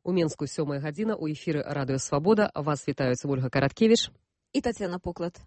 У Менску 7 гадзіна, у эфіры Радыё Свабода. Вас вітаюць Ольга Караткевіч і Тацяна Поклад.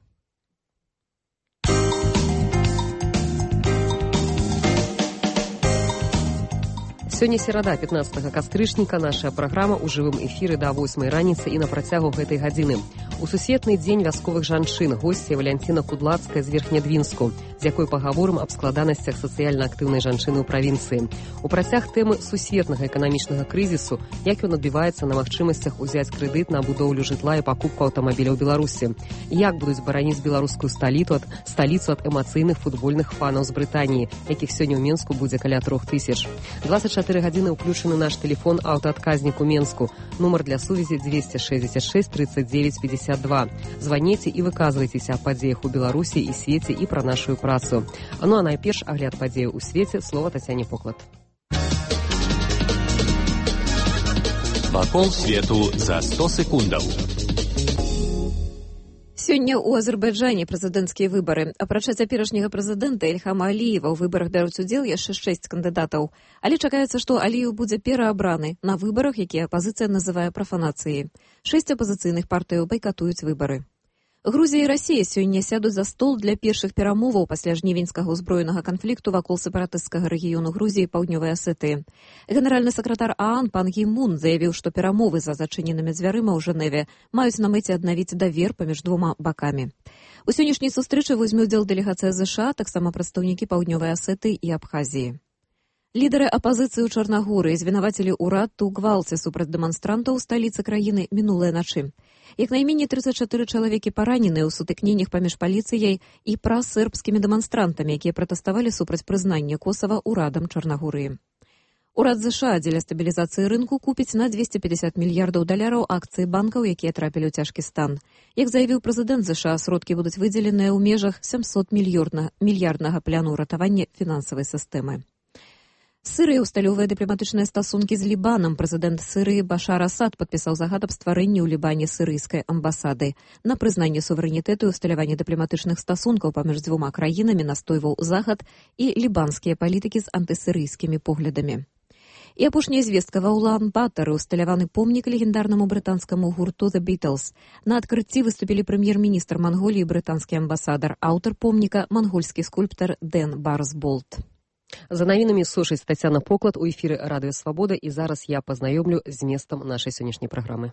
Сёння серада, 15 кастрычніка. Наша праграма ў жывым эфіры да 8 раніцы і на працягу гэтай гадзіны. У сусветны дзень вясковых жанчын госця Валянціна Кудлацкая з Верхнядвінску, з якой пагаворым аб складанасцях сацыяльна актыўнай жанчыны ў правінцыі. У працяг тэмы сусветнага эканамічнага крызісу, як ён адбіваецца на магчымасцях узяць крэдыт на будоўлю жытла і пакупку аўтамабіля ў Беларусі. Як будуць бараніць беларускую сталіцу ад эмацыйных футбольных фанаў з Брытаніі, якіх сёння ў Менску будзе каля 3000. 24 гадзіны ўключаны наш тэлефон аўтаадказнік у Менску. Нумар для сувязі 266 39 52. Званіце і выказвайцеся аб падзеях у Беларусі і свеце і пра нашу працу. А найперш агляд падзеяў у свеце. Слова Тацяне Поклад. Вакол свету за 100 секундаў. Сёння ў Азербайджане прэзідэнцкія выбары. Апрача цяперашняга прэзідэнта Ільхама Аліева ў выбарах бяруць удзел яшчэ 6 кандыдатаў. Але чакаецца, што Аліев будзе пераабраны на выбарах, якія апазіцыя называе прафанацыяй. 6 апазіцыйных партыяў байкатуюць выбары. Грузія і Расія сёння сядуць за стол для першых перамоваў пасля жнівеньскага ўзброенага канфлікту вакол сепаратысцкага рэгіёну Грузіі Паўднёвай Асетыі. Генеральны сакратар ААН пан Гі Мун заявіў, што перамовы за зачыненымі дзвярыма ў Жэневе маюць на мэце аднавіць давер паміж двума бакамі. У сённяшняй сустрэчы возьме ўдзел дэлегацыя ЗША, таксама прадстаўнікі Паўднёвай Асетыі і Абхазіі. Лідары апазіцыі ў Чарнагорыі звінавацілі ўрад у гвалце супраць дэманстрантаў у сталіцы краіны мінулай начы. Як найменей 34 чалавекі параненыя ў сутыкненнях паміж паліцыяй і прасербскімі дэманстрантамі, якія пратэставалі супраць прызнання Косава ўрадам Чарнагорыі. Урад ЗША дзеля стабілізацыі рынку купіць на $250 мільярдаў акцыі банкаў, якія трапілі ў цяжкі стан. Як заявіў прэзідэнт ЗША, сродкі будуць выдзеленыя ў межах 700 мільярднага пляну ўратавання фінансавай сістэмы. Сырыя усталёвыя дыпламатычныя стасункі з Лібанам. Прэзідэнт Сырыі Башар Асад падпісаў загад аб стварэнні ў Лібане сырыйскай амбасады. На прызнанне суверэнітэту і усталяванне дыпламатычных стасункаў паміж дзвюма краінамі настойваў захад і лібанскія палітыкі з антысырыйскімі поглядамі. І апошняя звестка: ва Улан-Батары усталяваны помнік легендарнаму брытанскаму гурту The Beatles. На адкрыцці выступілі прэм'ер-міністр Манголіі, брытанскі амбасадар, аўтар помніка мангольскі скульптар Дэн Барсболт. За навінамі сушыць Тацяна Поклад у эфіры Радыё Свабода, і зараз я пазнаёмлю з зместам нашай сённяшняй праграмы.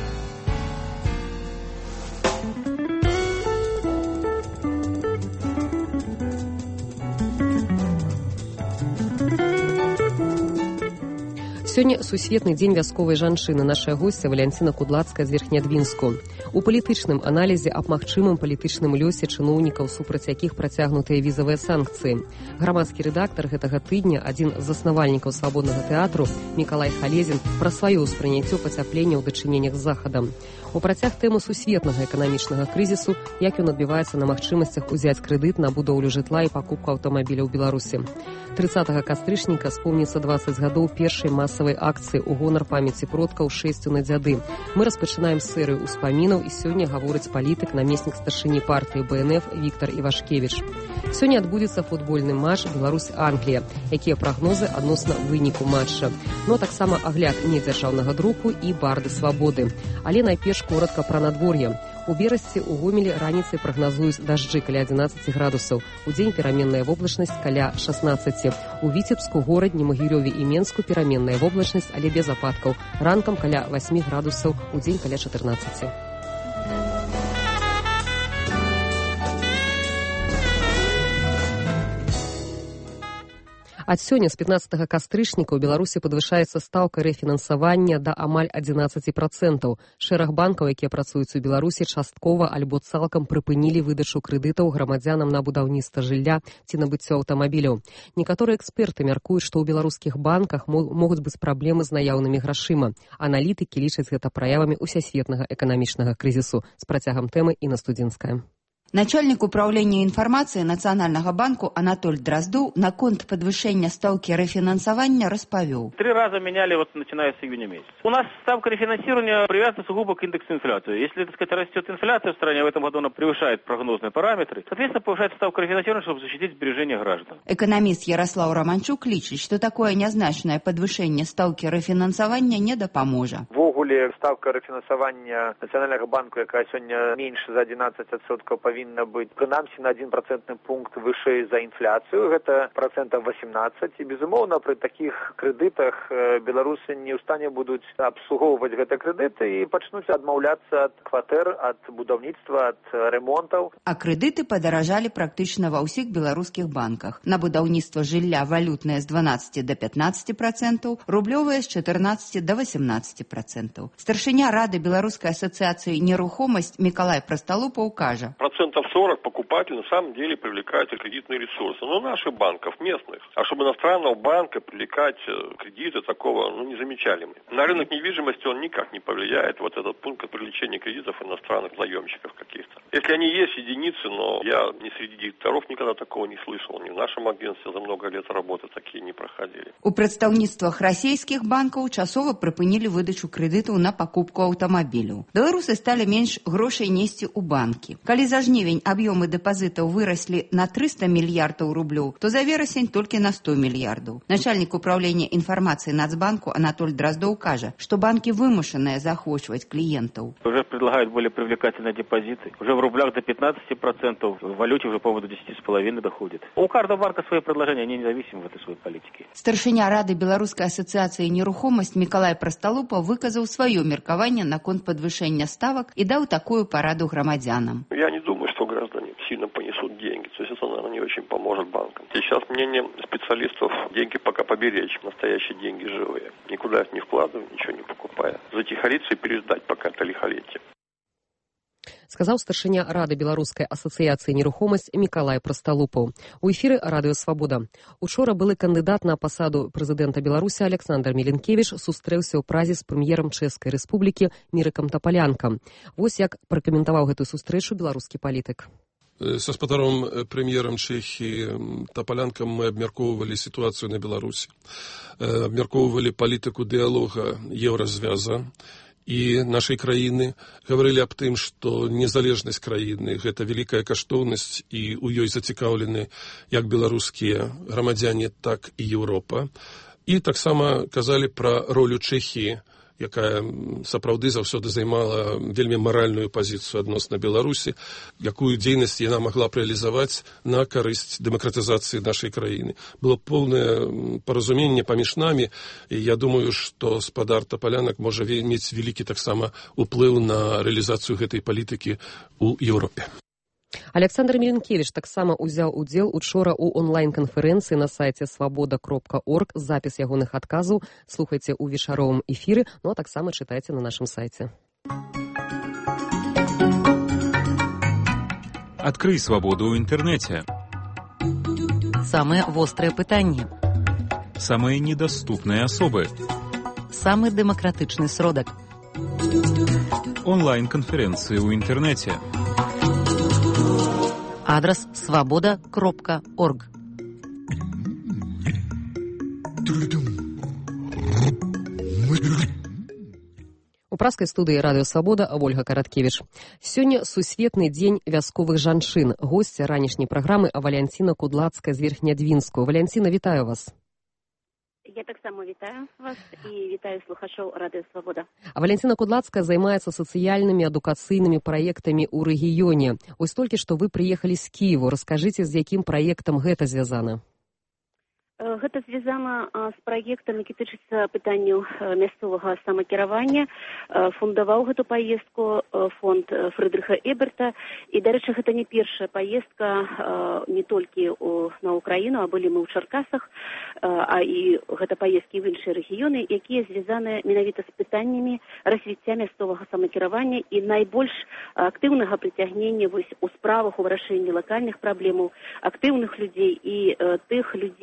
Сёння сусветны дзень вясковай жанчыны. Наша госця Валянціна Кудлацкая з Верхнядвінску. У палітычным аналізе аб магчымым палітычным лёсе чыноўнікаў, супраць якіх працягнутыя візавыя санкцыі. Грамадскі рэдактар гэтага тыдня, адзін з заснавальнікаў свабоднага тэатру, Мікалай Халезін, пра сваё ўспрыняццё пацяплення ў дачыненнях з захадам. У працяг тэмы сусветнага эканамічнага крызісу, як ён адбіваецца на магчымасцях узяць крэдыт на будоўлю жытла і пакупку аўтамабіля ў Беларусі. 30 кастрычніка спомніцца 20 гадоў першай масавай акцыі ў гонар памяці продкаў «Шэсцю на дзяды». Мы распачынаем серыю ўспамінаў, і сёння гаворыць палітык, намеснік старшыні партыі БНФ Віктар Івашкевіч. Сёння адбудзецца футбольны матч Беларусь-Англія. Якія прагнозы адносна выніку матча? Но таксама агляд недзяржаўнага друку і барды свабоды. Але найперш коратка пра надвор'е. У Берасці, у Гомелі раніцай прагназуюць дажджы каля 11 градусаў. Удзень пераменная воблачнасць каля 16. У Віцебску, горадні, Магілёве і Менску пераменная воблачнасць, але без ападкаў. Ранкам каля 8 градусаў, удзень каля 14. Ад сёння з 15 кастрычніка ў Беларусі падвышаецца стаўка рэфінансавання да амаль 11%. Шэраг банкаў, якія працуюць у Беларусі, часткова альбо цалкам прыпынілі выдачу крэдытаў грамадзянам на будаўніцтва жылля ці набыццё аўтамабіляў. Некаторыя эксперты мяркуюць, што ў беларускіх банках могуць быць праблемы з наяўнымі грашыма. Аналітыкі лічаць гэта праявамі ўсесветнага эканамічнага крызісу. З працягам тэмы Інна Студзінская. Начальник управления информации Национального банку Анатоль Дроздоў наконт подвышения ставки рефинансования распавёў. 3 раза меняли, начиная с июня месяца. У нас ставка рефинансирования привязана сугубо к индексу инфляции. Если, растет инфляция в стране, в этом году она превышает прогнозные параметры, соответственно, повышается ставка рефинансирования, чтобы защитить сбережения граждан. Экономист Ярослав Романчук лічыць, что такое нязначное подвышение ставки рефинансования не дапаможа. Ставка рефинансования Национального банка, якая сегодня меньше за 11%, повинна быть принамсі на 1 процентный пункт выше за инфляцию, это 18%. И, безумовно, при таких кредитах белорусы не в стане будут обслуговывать эти кредиты и начнут отмовляться от квартир, от будовництва, от ремонтов. А кредиты подорожали практично во всех белорусских банках. На будовництво жилья валютное с 12 до 15%, рублевое с 14 до 18%. Старшыня Рады Белорусской ассоциации «Нерухомость» Миколай Простолупов кажа. 40% покупателей на самом деле привлекают кредитные ресурсы. Но наших банков, местных. А чтобы иностранного банка привлекать кредиты, такого не замечали мы. На рынок недвижимости он никак не повлияет, этот пункт привлечения кредитов иностранных заемщиков каких-то. Если они есть, единицы, но я ни среди директоров никогда такого не слышал. Ни в нашем агентстве за много лет работы такие не проходили. У прадстаўніцтвах расійскіх банкаў часова прыпынілі выдачу крэдытаў на пакупку аўтамабіляў. Беларусы сталі менш грошай несці ў банкі. Калі за жнівень аб'ёмы дэпазітаў выраслі на 300 мільярдаў рублёў, то за верасень толькі на 100 мільярдаў. Начальник управления информации Нацбанку Анатоль Дроздоў кажа, что банки вымушанные захвачивать клиентов. Уже предлагают более привлекательные депозиты. Уже в рублях до 15%, в валюте уже, по-моему, до 10,5% доходит. У каждого банка свои предложения, они независимы в этой своей политике. Старшыня Рады Белорусской ассоциации «Нерухомость» Миколай Простолупов выказал свое меркование наконт подвышения ставок и дал такую пораду громадянам. Я не думаю, что граждане сильно понесут деньги. То есть это, наверное, не очень поможет банкам. Сейчас мнение специалистов: деньги пока поберечь, настоящие деньги живые. Никуда их не вкладывая, ничего не покупая. Затихариться и переждать пока это лихолетие. Сказаў старшыня Рады Беларускай асацыяцыі «Нерухомасць» Мікалай Простолупаў. У эфіры Радыё Свабода. Учора былы кандыдат на пасаду прэзідэнта Беларусі Александр Меленкевіч сустрэўся ў празе з прэм'ерам Чэшскай Рэспублікі Мірыкам Тапалянкам. Вось як пракаментаваў гэтую сустрэчу беларускі палітык. Со спадаром премьером Чехии Тополянком мы обмярковывали ситуацию на Беларуси, обмярковывали политику диалога Евразвяза и нашей краины, говорили об тым, что незалежность краины – это великая каштоўнасць, и у ёй зацікаўлены як беларускія грамадзяне, так и Европа. И таксама казали про роль Чехии, якая сапраўды заўсёды займала вельмі маральную пазіцыю адносна Беларусі, якую дзейнасць яна могла б рэалізаваць на карысць дэмакратызацыі нашай краіны. Было поўнае паразуменне паміж намі, і я думаю, што спадар Тапалянак можа мець вялікі таксама уплыў на рэалізацыю гэтай палітыкі ў Еўропе. Александр Меленкевіч таксама ўзяў удзел учора ў онлайн-канферэнцыі на сайце свабода.орг. Запіс ягоных адказаў слухайце ў вечаровым эфіры, а таксама чытайце на нашым сайце. Адкрый свабоду ў інтэрнэце. Самыя вострыя пытанні. Самыя недаступныя асобы. Самы дэмакратычны сродак. Онлайн-канферэнцыі ў інтэрнэце. Адрес свобода.орг. У праскай студыі Радыё Свабода Ольга Караткевіч. Сёння сусветны дзень вясковых жанчын. Госця ранішняй праграмы Валянціна Кудлацкая з Верхнядвінску. Валянціна, вітаю вас. Я так само вітаю вас і вітаю слухачоў Радыё Свабода. Валянціна Кудлацкая займаецца сацыяльнымі адукацыйнымі праектамі ў рэгіёне. Вось толькі што вы прыехалі з Кіеву. Раскажыце, з якім праектам гэта звязана? Гэта звязана з праектам, які тычыцца пытанняў мясцовага самакіравання. Фундаваў гэту паездку фонд Фрыдрыха Эберта. І, дарэчы, гэта не першая паездка не толькі на Украіну, а былі мы ў Чаркасах, а і гэта паездкі в іншыя рэгіёны, якія звязаныя менавіта з пытаннямі развіцця мясцовага самакіравання і найбольш актыўнага прыцягнення у справах у вырашэнні лакальных праблемаў, актыўных людзей і тых людзей,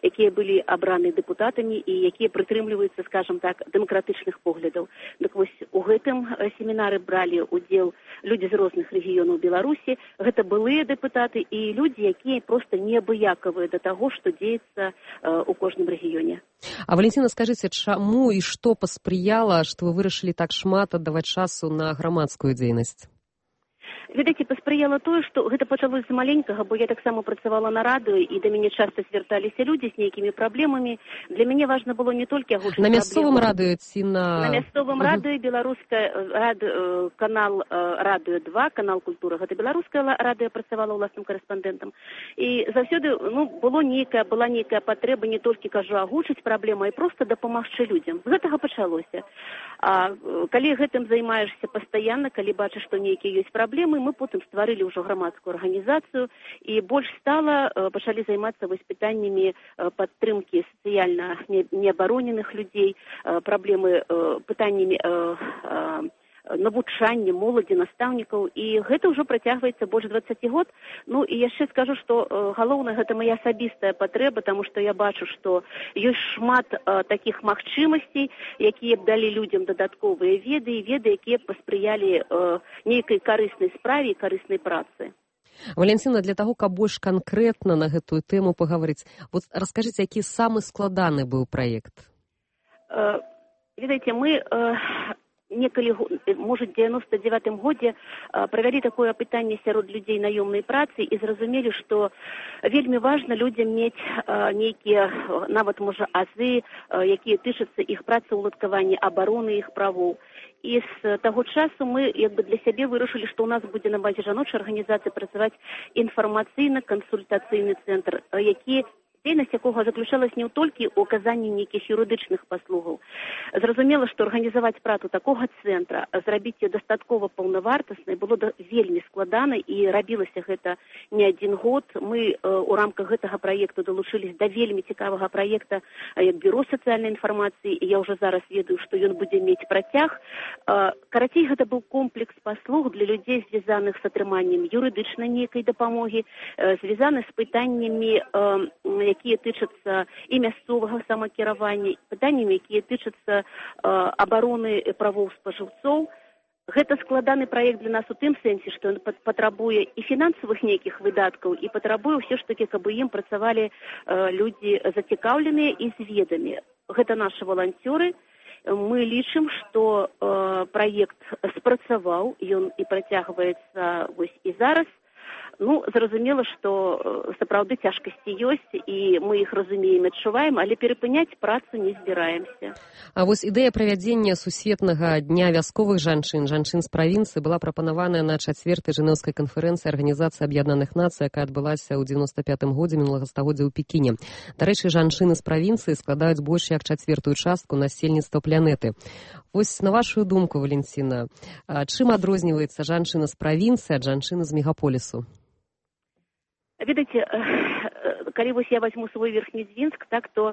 якія былі абраны дэпутатамі і якія прытрымліваюцца, скажам так, дэмакратычных поглядаў. Дык вось у гэтым семінары бралі удзел людзі з розных рэгіёнаў Беларусі. Гэта былыя дэпутаты і людзі, якія проста неабыякавыя да таго, што дзеецца у кожным рэгіёне. А Валентина, скажыце, чаму і што паспрыяла, што вы вырашылі так шмат аддаваць часу на грамадскую дзейнасць? Відаце, паспрыяла тое, што гэта пачалося з маленькага, бо я таксама працавала на радыё, і да мяне часта звярталіся людзі з нейкімі праблемамі. Для мяне важна было не толькі агучыць праблему. На мясцовым радыё ці на... На мясцовым радыё, беларускае канал радыё 2, канал культуры. Гэта беларускае радыё, працавала ўласным карэспандэнтам. І заўсёды была нейкая патрэба не толькі, кажу, агучыць праблему, а і проста дапамагчы людзям. З гэтага пачалося. А калі гэтым займаешся пастаянна, калі бачыш, што нейкія ёсць праблемы, мы потым стварылі ўжо грамадскую арганізацыю і больш стала пачалі займацца вось пытаннямі падтрымкі сацыяльна неабароненых людзей, пытаннямі навучання моладзі, настаўнікаў, і гэта ўжо працягваецца больш 20 год. Ну і яшчэ скажу, што галоўнае гэта моя асабістая патрэба, таму што я бачу, што ёсць шмат такіх магчымасцей, якія б далі людзям дадатковыя веды, якія б паспрыялі нейкай карыснай справе і карыснай працы. Валентина, для таго, каб больш канкрэтна на гэтую тэму пагаварыць, вот раскажыце, які самы складаны быў праект? Ведаеце, мы некалі, можа, 99-м годзе правялі такое апытанне сярод людзей наёмнай працы і зразумелі, што вельмі важна людзям мець нейкія, нават, можа, азы, якія тычацца іх працаўладкавання, абароны іх правоў. І з таго часу мы для сябе вырашылі, што ў нас будзе на базе жаночай арганізацыі працаваць інфармацыйна-кансультацыйны цэнтр, які дзейнасць якога заключалась не толькі ў аказанні нейкіх юрыдычных паслугаў. Зразумела, што арганізаваць працу такога цэнтра, зрабіць яе дастаткова паўнавартаснай было вельмі складана, і рабілася гэта не адзін год. Мы у рамках гэтага праекту далучылись да вельмі цікавага праекта як бюро сацыяльнай інфармацыі, і я ўжо зараз ведаю, што ён будзе мець працяг. Карацей, гэта быў комплекс паслуг для людзей, звязаных з атрыманнем юрыдычнай нейкай дапамогі, звязаных з пытаннямі, якія тычацца і мясцовага самакіравання, пытаннямі, якія тычацца абароны правоў спажыўцоў. Гэта складаны праект для нас у тым сэнсе, што ён патрабуе і фінансавых нейкіх выдаткаў, і патрабуе ўсё ж такі, каб ім працавалі людзі зацікаўленыя і з ведамі. Гэта нашы валанцёры. Мы лічым, што праект спрацаваў, ён і працягваецца вось і зараз. Ну, зразумела, што сапраўды цяжкасці ёсць, і мы іх разумеем, адчуваем, але перапыняць працу не збіраемся. А вось ідэя правядзення сусветнага дня вясковых жанчын з правінцыі была прапанаваная на 4-й жэнеўскай канферэнцыі Арганізацыі Аб'яднаных Нацый, якая адбылася ў 95-м годзе мінулага стагоддзя ў Пекіне. Дарэчы, жанчыны з правінцыі складаюць больш як 1/4 частку насельніцтва планеты. Вось на вашу думку, Валентина, чым адрозніваецца жанчына з правінцыі ад жанчыны з мегаполісу? Ведаеце, калі вось я возьму свой Верхнедзвінск, так, то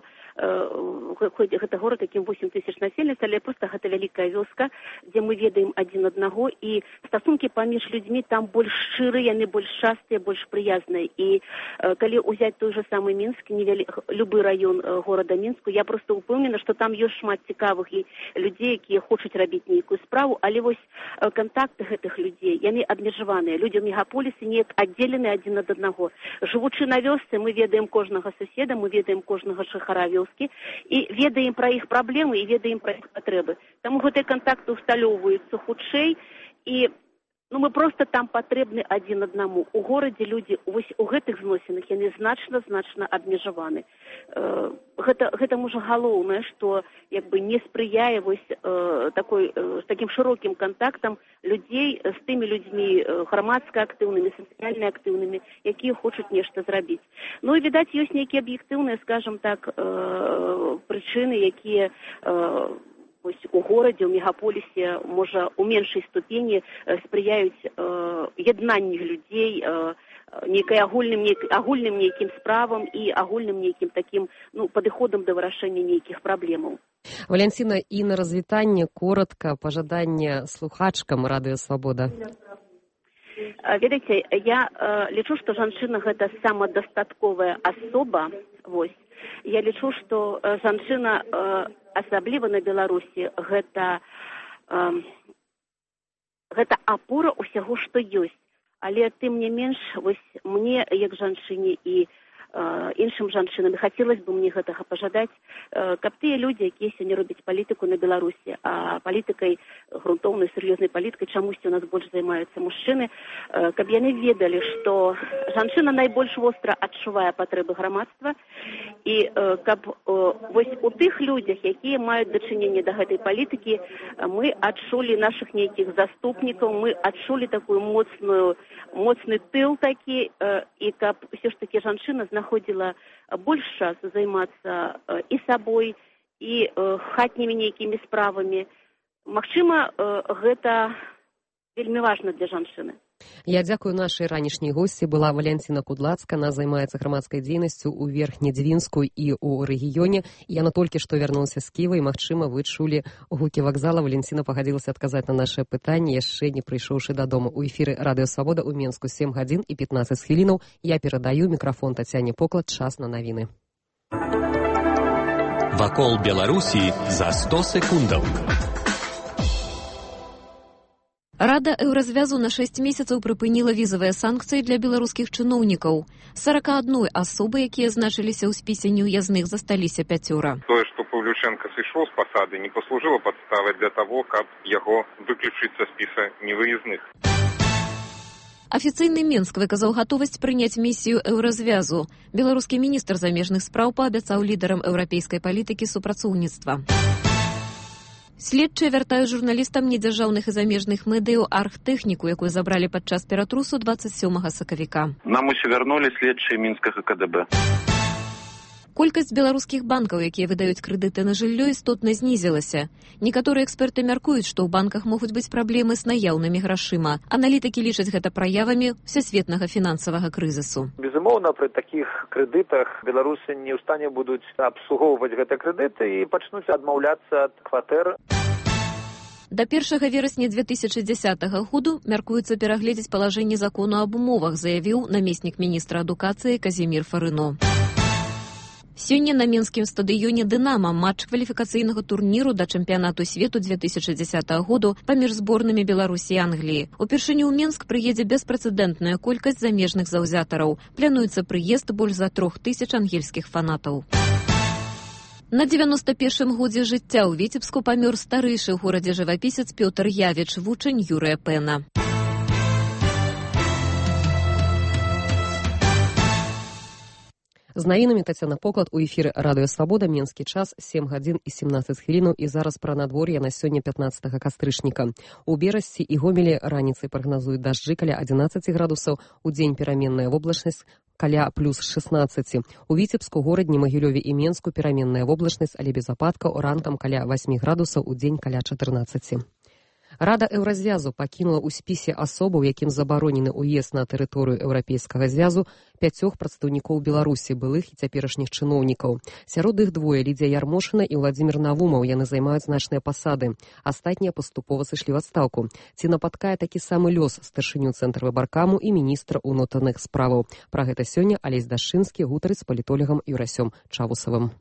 гэта горад, якім 8 тысяч насельніцтва, але проста гэта вялікая вёска, дзе мы ведаем адзін аднаго, і стасункі паміж людзьмі там больш шчырыя, яны больш частыя, больш прыязныя. І калі ўзяць той же самы Мінск, любы раён горада Мінску, я проста ўпэўнена, што там ёсць шмат цікавых і людзей, якія хочуць рабіць нейкую справу, але вось кантакты гэтых людзей, яны абмежаваныя. Людзі ў мегаполісе неяк аддзелены адзін ад аднаго. Жывучы на вёсцы, мы ведаем кожнага суседа, мы ведаем кожнага жыхара вёскі і ведаем пра іх праблемы і ведаем пра іх патрэбы. Таму гэтыя кантакты ўсталёўваюцца хутчэй, і мы проста там патрэбны адзін аднаму. У горадзе людзі вось у гэтых зносінах яны значна абмежаваны. Гэта можа галоўнае, што не спрыяе вось такім шырокім кантактам людзей з тымі людзьмі грамадска актыўнымі, сацыяльна актыўнымі, якія хочуць нешта зрабіць. Ну і відаць, ёсць нейкія аб'ектыўныя, скажам так, прычыны, якія вось у горадзе, у мегаполісе, можа, у меншай ступені спрыяюць яднанню людзей, агульным нейкім справам і агульным нейкім такім падыходам да вырашэння нейкіх праблемаў. Валентина, і на развітанне коротка пажаданне слухачкам Радыё Свабода. Ведаеце, я лічу, што жанчына гэта самадастатковая асоба, вось, Я лічу, што жанчына, асабліва на Беларусі, гэта апора ўсяго, што ёсць. Але тым не менш, вось мне, як жанчыне і іншым жанчынам, хацелася бы мне гэтага пажадаць, каб тыя людзі, якія сёння робяць палітыку на Беларусі, а палітыкай, грунтоўнай, сур'ёзнай палітыкай, чамусьці у нас больш займаюцца мужчыны, каб яны ведалі, што жанчына найбольш востра адчувае патрэбы грамадства, і каб вось у тых людзях, якія маюць дачыненне да гэтай палітыкі, мы адчулі нашых нейкіх заступнікаў, мы адчулі такую моцны тыл такі, і каб ўсё ж такі жанчына знаходзіла больш часу займацца і сабой, і хатнімі нейкімі справамі. Магчыма, гэта вельмі важна для жанчыны. Я дзякую нашай ранішняй госці. Была Валянціна Кудлацкая. Она займаецца грамадскай дзейнасцю ў Верхнедзвінску і ў рэгіёне. Яна толькі што вярнулася з Кіева, і, магчыма, вы чулі гукі вакзала. Валянціна пагадзілася адказаць на нашае пытанне, яшчэ не прыйшоўшы дадому. У эфіры Радыё Свабода ў Менску 7 гадзін і 15 хвілінаў. Я перадаю мікрафон Тацяне Поклад. Час на навіны. Вакол Беларусі за 100 секундаў. Рада Еўразвязу на 6 месяцаў прыпыніла візавыя санкцыі для беларускіх чыноўнікаў. 41 асобы, якія значыліся ў спісе неўязных, засталіся 5. Тое, што Паўлючэнка сышоў з пасады, не паслужыла падставай для таго, каб яго выключыць са спіса невыязных. Афіцыйны Менск выказаў гатовасць прыняць місію Еўразвязу. Беларускі міністр замежных спраў паабяцаў лідарам еўрапейскай палітыкі супрацоўніцтва. Следчыя вяртаюць журналістам недзяржаўных і замежных медыяў аргтэхніку, якую забралі падчас ператрусу 27 сакавіка. Нам усё вярнулі следчыя мінскага КДБ. Колькасць беларускіх банкаў, якія выдаюць крэдыты на жыллё, істотна знізілася. Некаторыя эксперты мяркуюць, што ў банках могуць быць праблемы з наяўнымі грашыма. Аналітыкі лічаць гэта праявамі всесветнага фінансавага крызісу. Безумоўна, пры такіх крэдытах беларусы не ў стане будуць абслугоўваць гэтыя крэдыты і пачнуць адмаўляцца ад кватэр. Да 1 верасня 2010 году мяркуецца перагледзець палажэнне закону аб умовах, заявіў намеснік міністра адукацыі Казімір Фарыно. Сёння на менскім стадыёне «Дынама» матч кваліфікацыйнага турніру да чэмпіянату свету 2010 году паміж зборнымі Беларусі і Англіі. Упершыню ў Менск прыедзе беспрэцэдэнтная колькасць замежных заўзятараў. Плануецца прыезд больш за 3000 ангельскіх фанатаў. На 91-м годзе жыцця ў Віцебску памёр старэйшы ў горадзе жывапісец Пётр Явіч, вучань Юрыя Пэна. З навінамі Тацяна Поклад у эфіры Радыё Свабода, Менскі час, 7 гадзін і 17 хвілінаў, і зараз пра надвор'е на сёння 15 кастрычніка. У Берасці і Гомелі раніцай прагназуюць дажджы каля 11 градусаў, у дзень пераменная воблачнасць каля плюс 16. У Віцебску, Горадні, Магілёве і Менску пераменная воблачнасць, але без ападкаў, ранкам каля 8 градусаў, у дзень каля 14. Рада Еўразвязу пакінула ў спісе асобаў, якім забаронены ўезд на тэрыторыю Еўрапейскага звязу, 5 прадстаўнікоў Беларусі, былых і цяперашніх чыноўнікаў. Сярод іх двое, Лідзія Ярмошына і Владзімір Навумаў, яны займаюць значныя пасады. Астатнія паступова сышлі ў адстаўку. Ці напаткае такі самы лёс старшыню цэнтра выбаркаму і міністра ўнутраных справаў. Пра гэта сёння Алесь Дашчынскі гутарыць з палітолагам Юрасём Чавусавым.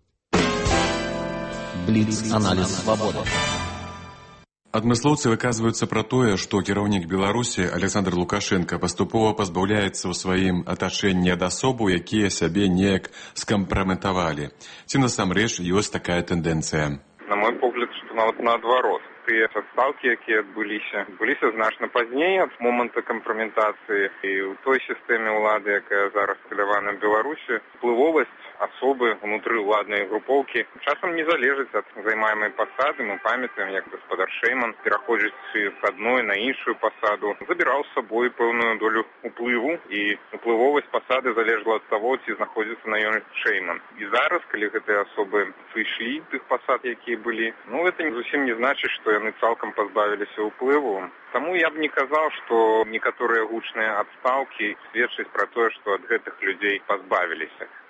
Бліц-аналіз «Свабода». Адмыслоўцы выказваюцца пра тое, што кіраўнік Беларусі Александр Лукашенко паступова пазбаўляецца ў сваім атачэнні ад асобаў, якія сябе неяк скампраметавалі. Ці насамрэч ёсць такая тэндэнцыя? На мой погляд, што нават наадварот. Тыя адстаўкі, якія адбыліся значна пазней ад моманту кампраметацыі, і ў той сістэме ўлады, якая зараз складавана в Беларусі, уплывовасць асобы унутры ўладнай групоўкі часам не залежыць ад займаемай пасады. Мы памятаем, як гаспадар Шэйман, пераходзячы з адной на іншую пасаду, забіраў з сабой пэўную долю уплыву, і уплывовасць пасады залежала ад таго, ці знаходзіцца на ёй Шэйман. І зараз, калі гэтыя асобы сышлі тых пасад, якія былі, гэта зусім не значыць, што яны цалкам пазбавіліся ўплыву. Таму я б не казаў, што некаторыя гучныя адстаўкі сведчаць пра тое, што ад гэтых людзей пазбавіліся.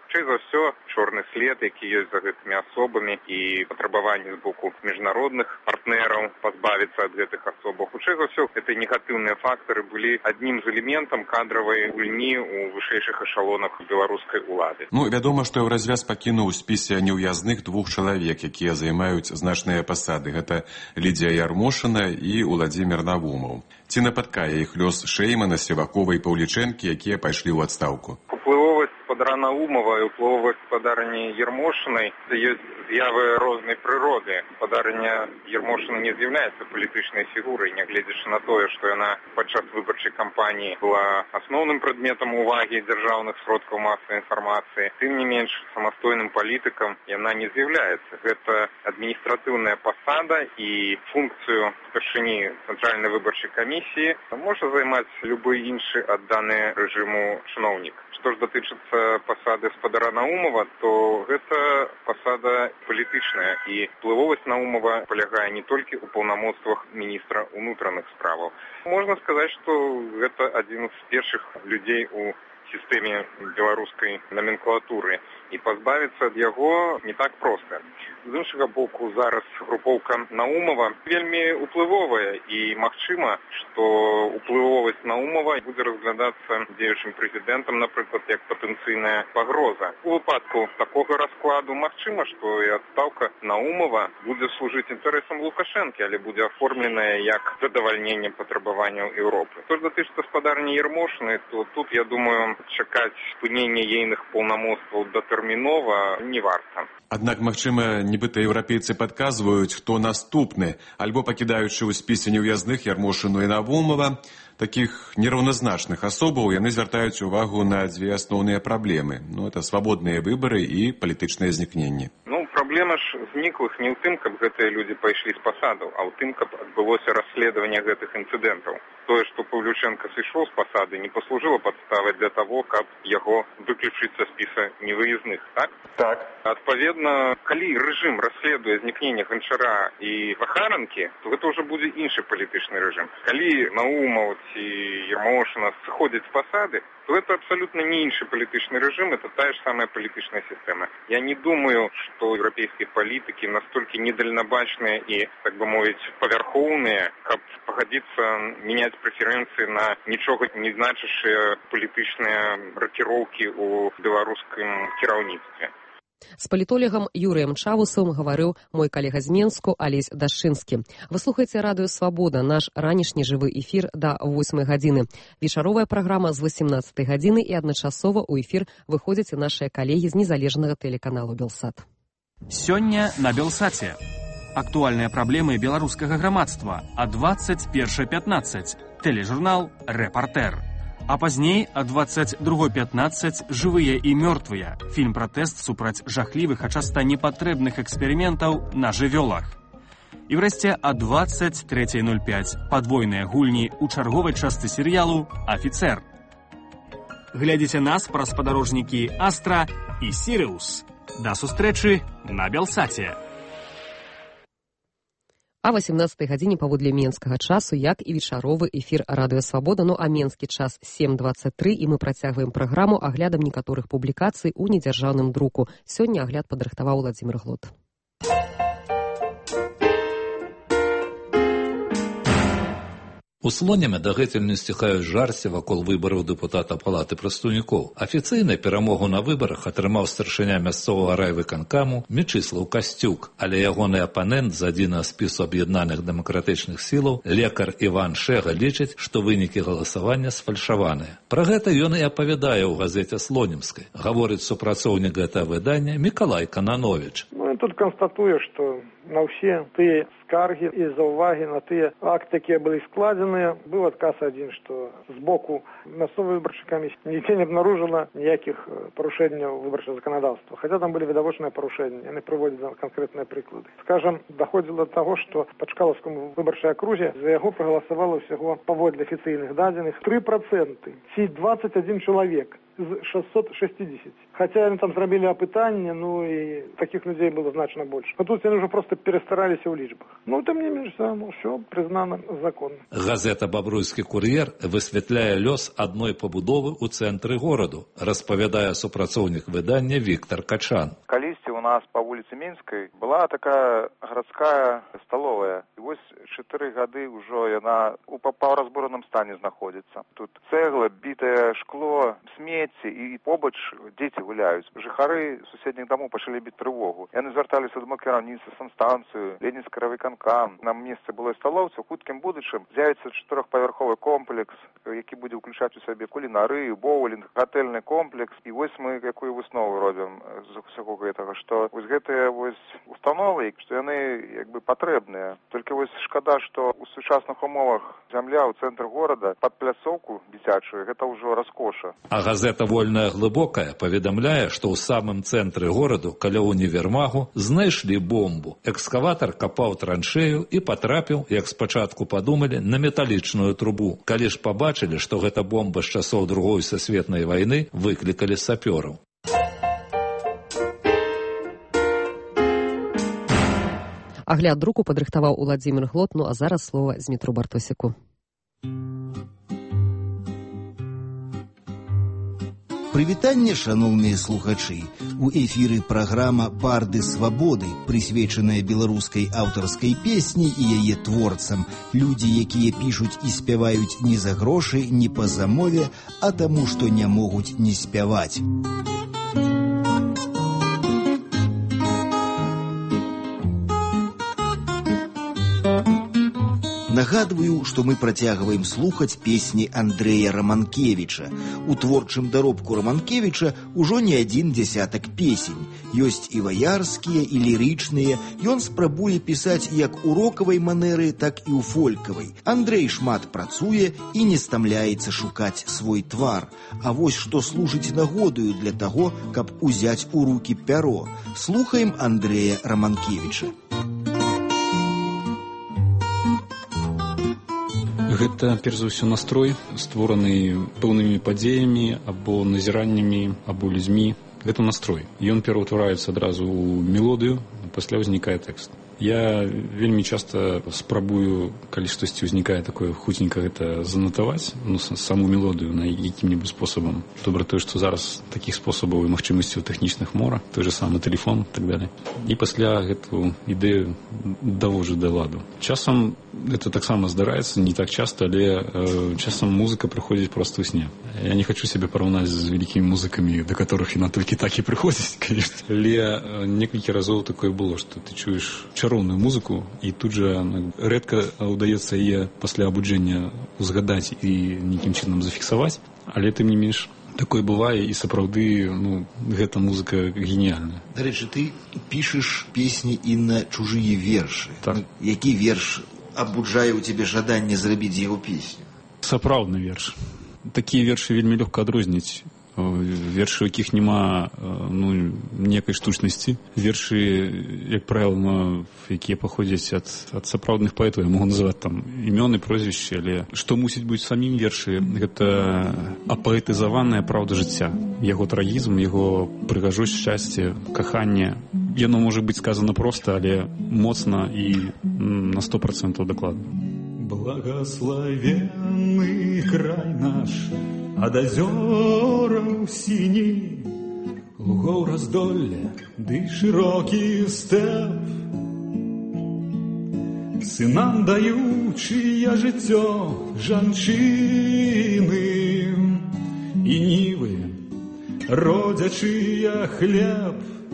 Хутчэй за ўсё, чорны след, які ёсць за гэтымі асобамі і патрабаванні з боку міжнародных партнераў пазбавіцца ад гэтых асобаў. Хутчэй за ўсё, гэтыя негатыўныя фактары былі аднім з элементам кадравай гульні ў вышэйшых эшалонах беларускай улады. Вядома, што Еўразвяз пакінуў у спісе неўязных 2 чалавек, якія займаюць значныя пасады. Гэта Лідзія Ярмошына і Уладзімір Навумаў. Ці напаткае іх лёс Шэймана, Севакова і Паўлічэнкі, якія пайшлі ў адстаўку? Уплывовасць спадара Наумова і уплывовасць спадарні Ярмошынай ёсць з'явы рознай прыроды. Спадарня Ярмошына не з'яўляецца палітычнай фігурай, нягледзячы на тое, што яна падчас выбарчай кампаніі была асноўным прадметам увагі дзяржаўных сродкаў масавай інфармацыі. Тым не менш, самастойным палітыкам яна не з'яўляецца. Гэта адміністратыўная пасада і функцыю старшыні Цэнтральнай выбарчай камісіі можа займаць любы іншы адданы рэжыму чыноўнік. Што ж датычыцца пасады спадара Наумова, то гэта пасада палітычная, і уплывовасць Наумова палягае не толькі ў паўнамоцтвах міністра ўнутраных справаў. Можна сказаць, што гэта адзін з першых людзей у сістэме беларускай номенклатуры, і пазбавіцца ад яго не так проста. З іншага боку, зараз групоўка Наумова вельмі уплывовая, і магчыма, што уплывовасць Наумова будзе разглядацца дзеючым прэзідэнтам, напрыклад, як патэнцыйная пагроза. У выпадку такога раскладу магчыма, што і адстаўка Наумова будзе служыць інтарэсам Лукашэнкі, але будзе аформленая як задавальненне патрабаванняў Еўропы. Што ж датычыцца спадарні Ярмошыны, то тут, я думаю, чакаць спынення ейных паўнамоцтваў датэрмінова не варта. Аднак, магчыма, нібыта еўрапейцы падказваюць, хто наступны, альбо пакідаючы ў спісе неўязных Ярмошыну і Навумова, такіх нераўназначных асобаў, яны звяртаюць увагу на дзве асноўныя праблемы. Это свабодныя выбары і палітычнае знікненне. Праблема ж зніклых не ў тым, каб гэтыя людзі пайшлі з пасадаў, а ў тым, каб адбылося расследаванне гэтых інцыдэнтаў. Тое, што Паўлючэнка сышоў з пасады, не паслужыла падставай для таго, каб яго выключыць са спіса невыязных, так? Так. Адпаведна, калі рэжым расследуе знікненне Ганчара і Захаранкі, то гэта ўжо будзе іншы палітычны рэжым. Калі Наумаў ці Ярмошына сыходзяць з пасады, то это абсолютно не іншы палітычны рэжым, это тая ж самая палітычная сістэма. Я не думаю, што еўрапейскія палітыкі настолькі недальнабачныя і, так бы мовіць, павярхоўныя, каб пагадзіцца мяняць прэферэнцыі на нічога не значышыя палітычныя ракіроўкі ў беларускім кіраўніцтве. З палітолагам Юрыем Чавусам гаварыў мой калега з Менску Алесь Дашчынскі. Вы слухаеце радыё «Свабода», наш ранішні жывы эфір да 8 гадзіны. Вечаровая праграма з 18 гадзіны, і адначасова ў эфір выходзяць і нашыя калегі з незалежнага тэлеканалу «Белсат». Сёння на «Белсаце». Актуальныя праблемы беларускага грамадства а 21:15. Тэлежурнал «Рэпартэр». А пазней о 22:15 «Жывыя і мёртвыя» – фільм-пратэст супраць жахлівых, а часта непатрэбных эксперыментаў на жывёлах. І врэшце о 23:05 падвойныя гульні ў чарговай частцы серыялу «Афіцэр». Глядзіце нас праз спадарожнікі «Астра» і «Сірыус». Да сустрэчы на «Белсаце». А 18 гадзіне паводле менскага часу, як і вечаровы эфір радыё «Свабода», а менскі час 7:23, і мы працягваем праграму аглядам некаторых публікацый у недзяржаўным друку. Сёння агляд падрыхтаваў Уладзімір Глот. У Слонімі дагэтуль не сціхаюць жарсці вакол выбараў дэпутата Палаты прадстаўнікоў. Афіцыйна перамогу на выбарах атрымаў старшыня мясцовага райвыканкаму Мечыслаў Касцюк, але ягоны апанент з адзінага спісу аб'яднаных дэмакратычных сілаў, лекар Іван Шэга, лічыць, што вынікі галасавання сфальшаваныя. Пра гэта ён і апавядае ў газеце «Слонімскай». Гаворыць супрацоўнік гэтага выдання Мікалай Канановіч. Тут канстатуе, што на ўсе тыя скаргі і заўвагі на тыя акты, якія былі складзеныя, быў адказ адзін, што з боку мясцовай выбарчай камісіі нідзе не абнаружана ніякіх парушэнняў выбарчага заканадаўства. Хаця там былі відавочныя парушэнні, яны прыводзяць на канкрэтныя прыклады. Скажам, даходзіла да таго, што па Чкалаўскому выбарчай акрузе за яго прагаласавала ўсяго паводле афіцыйных дадзеных 3%, ці 21 чалавек з 660. Хотя они там зрабілі апытанне, ну и таких людей было значно больше. Но тут они уже просто перестарались в лічбах. Ну, тем не менее, все признано законно. Газета «Бабруйскі кур'ер» высвятляе лёс адной пабудовы ў цэнтры гораду, распавядае супрацоўнік выдання Віктор Качан. Калісьці у нас по вуліцы Мінскай была такая гарадская сталовая. І вось 4 гады ўжо яна у паўразбураным стане знаходзіцца. Тут цэгла, бітае шкло, смецці і побач дзеці гуляюць. Жыхары суседніх дамоў пачалі біць трывогу. Яны звярталіся до кіраўніцтва санстанцыю, Ленінскага райвыканкам. На месцы былой сталоўцы ў хуткім будучым з'явіцца 4-павярховы комплекс, які будзе ўключаць у сабе кулінарыю, боулінг, гатэльны комплекс. І вось мы якую выснову робім з усяго гэтага, што вось гэтыя вось установы, што яны як бы патрэбныя. Толькі вось шкада, што ў сучасных умовах зямля ў цэнтр горада пад пляцоўку дзіцячую гэта ўжо раскоша. А газета «Вольная глыбокая» паведамляе, што ў самым цэнтры гораду каля універмагу знайшлі бомбу. Экскаватар капаў траншею і патрапіў, як спачатку падумалі, на металічную трубу. Калі ж пабачылі, што гэта бомба з часоў Другой сусветнай вайны, выклікалі сапёраў. Агляд друку падрыхтаваў Уладзімір Глот, ну а зараз слова Змітру Бартосіку. Прывітанне, шаноўныя слухачы. У эфіры праграма «Барды свабоды», прысвечаная беларускай аўтарскай песні і яе творцам. Людзі, якія пішуць і спяваюць не за грошы, не па замове, а таму, што не могуць не спяваць. Нагадваю, што мы працягваем слухаць песні Андрэя Раманкевіча. У творчым даробку Раманкевіча ўжо не адзін дзясятак песень. Ёсць і ваярскія, і лірычныя. Ён спрабуе пісаць як у рокавай манеры, так і ў фолькавай. Андрэй шмат працуе і не стамляецца шукаць свой твар. А вось што служыць нагодаю для таго, каб узяць у рукі пяро. Слухаем Андрэя Раманкевіча. Гэта, перш за ўсё, настрой, створаны пэўнымі падзеямі, або назіраннямі, або людзьмі. Гэта настрой. Ён пераўтвараецца адразу ў мелодыю, пасля ўзнікае тэкст. Я вельмі часта спрабую, калі штосьці ўзнікае такое, хуценька гэта занатаваць, саму мелодыю на якім-небудзь спосабам. Добра тое, што зараз такіх спосабаў і магчымасцяў тэхнічных мора, той же самы тэлефон і так далее. І пасля гэту ідэю даводжу да ладу. Часам гэта таксама здараецца, не так часта, але часам музыка прыходзіць проста ў сне. Я не хочу сябе параўнаць з вялікімі музыкамі, да которых яна толькі так і прыходзіць, конечно. Але некалькі разоў такое было, што ты чуеш чароўную музыку, і тут жа рэдка ўдаецца яе пасля абуджэння узгадаць і нейкім чынам зафіксаваць, але тым не менш такое бывае, і сапраўды, гэта музыка геніяльная. Дарэчы, ты пішаш песні і на чужыя вершы. Так. Які верш абуджае ў цябе жаданне зрабіць яго песню? Сапраўдны верш. Такія вершы вельмі лёгка адрозніць. Вершы, у якіх няма некай штучнасці. Вершы, як правіла, якія паходзяць ад сапраўдных паэтаў. Я могу называць там імёны, прозвішчы, але што мусіць быць самім вершы, гэта апаэтызаваная праўда жыцця. Яго трагізм, яго прыгажосць, шчасце, каханне. Яно можа быць сказана проста, але моцна і на 100% дакладна. Благословенный край наш, ад азёраў сіні, лугоў раздолле ды шырокі стэп. Сынам даючыя жыццё жанчыны і нівы, родзячыя хлеб.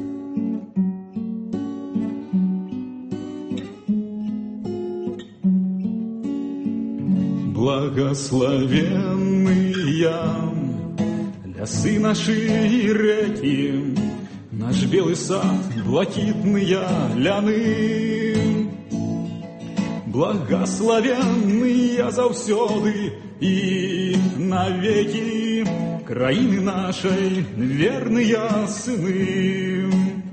Благословенные лясы наши и реки, наш белый сад, блакитные ляны. Благословенные заўсёды и навеки краины нашей верные сыны.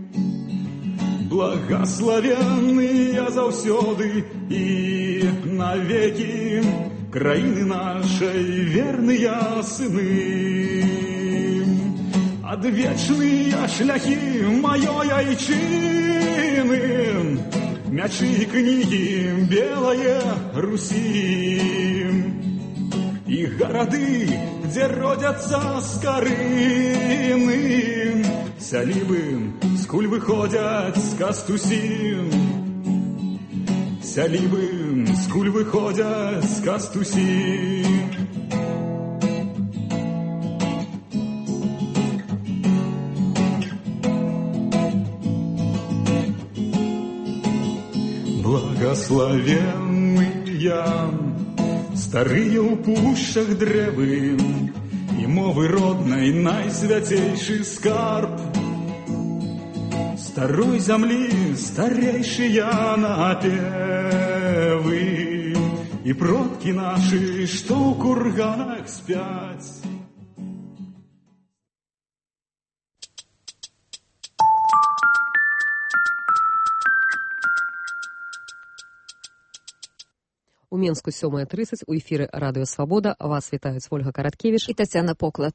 Благословенные заўсёды и навеки краины нашей верные сыны. Ад адвечныя шляхі маёй айчыны, мячы і кнігі белае Русі, і гарады, дзе родзяцца скарыны, сялібы, скуль выходзяць з Кастусі, сялібы, скуль выходзяць з Кастусі. Благословенные старые ў пушчах дрэвы і мовы роднай найсвяцейшы скарб старой зямлі старейшыя напевы і продкі нашы, што ў курганах спяць. У Менску 7:30 у эфіры Радыё Свабода. Вас вітаюць Ольга Караткевіч і Тацяна Поклад.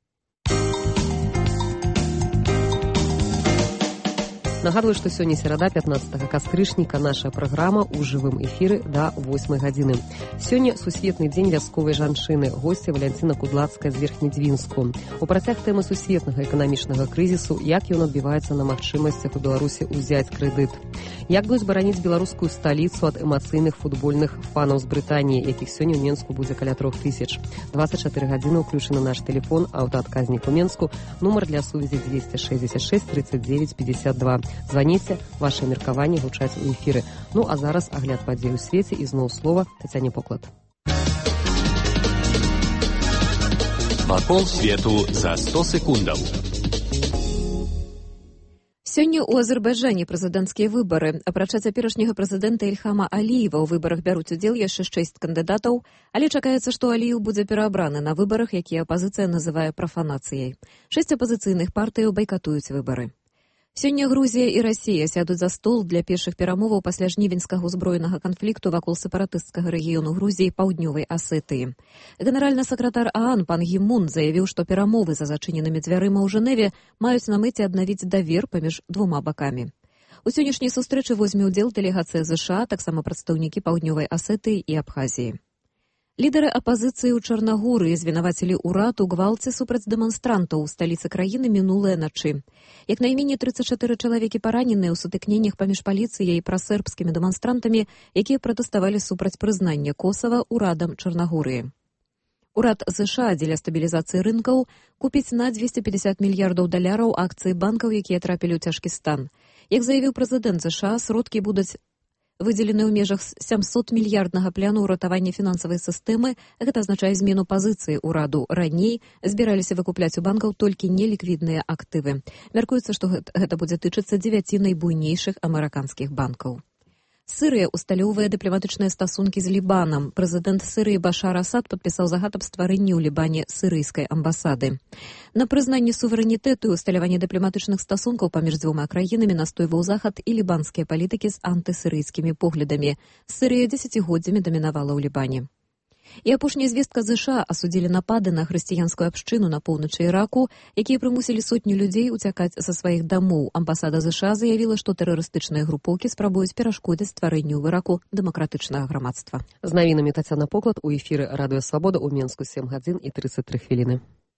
Нагадваю, што сёння серада, 15 кастрычніка, наша праграма ў жывым эфіры да 8 гадзіны. Сёння сусветны дзень вясковай жанчыны, госця Валянціна Кудлацкая з Верхнядвінску. У працяг тэмы сусветнага эканамічнага крызісу, як ён адбіваецца на магчымасцях у Беларусі ўзяць крэдыт. Як будуць бараніць беларускую сталіцу ад эмацыйных футбольных фанаў з Брытаніі, якіх сёння ў Менску будзе каля 3000. 24 гадзіны ўключаны наш тэлефон, аўтаадказнік у Менску, нумар для сувязі 266 39 52. Званіце, вашыя меркаванні гучаць у эфіры. Ну, а зараз агляд падзей у свеце і зноў слова Тацяне Поклад. Вакол свету за 100 секундаў. Сёння ў Азербайджане прэзідэнцкія выбары. Апрача цяперашняга прэзідэнта Ільхама Аліева ў выбарах бяруць удзел яшчэ 6 кандыдатаў, але чакаецца, што Аліеў будзе пераабраны на выбарах, якія апазіцыя называе прафанацыяй. 6 апазіцыйных партыяў байкатуюць выбары. Сёння Грузія і Расія сядуць за стол для першых перамоваў пасля жнівеньскага ўзброенага канфлікту вакол сепаратысцкага рэгіёну Грузіі паўднёвай Асетыі. Генеральны сакратар ААН пан Гі Мун заявіў, што перамовы за зачыненымі дзвярыма ў Жэневе маюць на мэце аднавіць давер паміж двума бакамі. У сённяшняй сустрэчы возьме ўдзел дэлегацыя ЗША, таксама прадстаўнікі паўднёвай Асетыі і Абхазіі. Лідары апазіцыі ў Чарнагорыі звінавацілі ўрад у гвалце супраць дэманстрантаў у сталіцы краіны мінулыя начы. Як найменей 34 чалавекі параненыя ў сутыкненнях паміж паліцыяй і прасербскімі дэманстрантамі, якія пратэставалі супраць прызнання Косава ўрадам Чарнагорыі. Урад ЗША дзеля стабілізацыі рынкаў купіць на $250 мільярдаў акцыі банкаў, якія трапілі ў цяжкі стан. Як заявіў прэзідэнт ЗША, сродкі будуць выдзелены ў межах 700 мільярднага пляну ўратавання фінансавай сістэмы. Гэта азначае змену пазіцыі ўраду. Раней збіраліся выкупляць у банкаў толькі неліквідныя актывы. Мяркуецца, што гэта будзе тычыцца 9 найбуйнейшых амерыканскіх банкаў. Сырыя усталёўвае дыпламатычныя стасункі з Лібанам. Прэзідэнт Сырыі Башар Асад падпісаў загад аб стварэнні ў Лібане сырыйскай амбасады. На прызнанне суверэнітэту і усталяванне дыпламатычных стасункаў паміж дзвюма краінамі настойваў захад і лібанскія палітыкі з антысырыйскімі поглядамі. Сырыя дзесяцігоддзямі дамінавала ў Лібане. І апошняя звестка ЗША асудзілі напады на хрысціянскую абшчыну на поўначы Іраку, якія прымусілі сотню людзей уцякаць са сваіх дамоў. Амбасада ЗША заявіла, што тэрарыстычныя групоўкі спрабуюць перашкодзіць стварэнню ў Іраку дэмакратычнага грамадства. З навінамі Тацяна Поклад у эфіры Радыё Свабода ў Менску 7:33.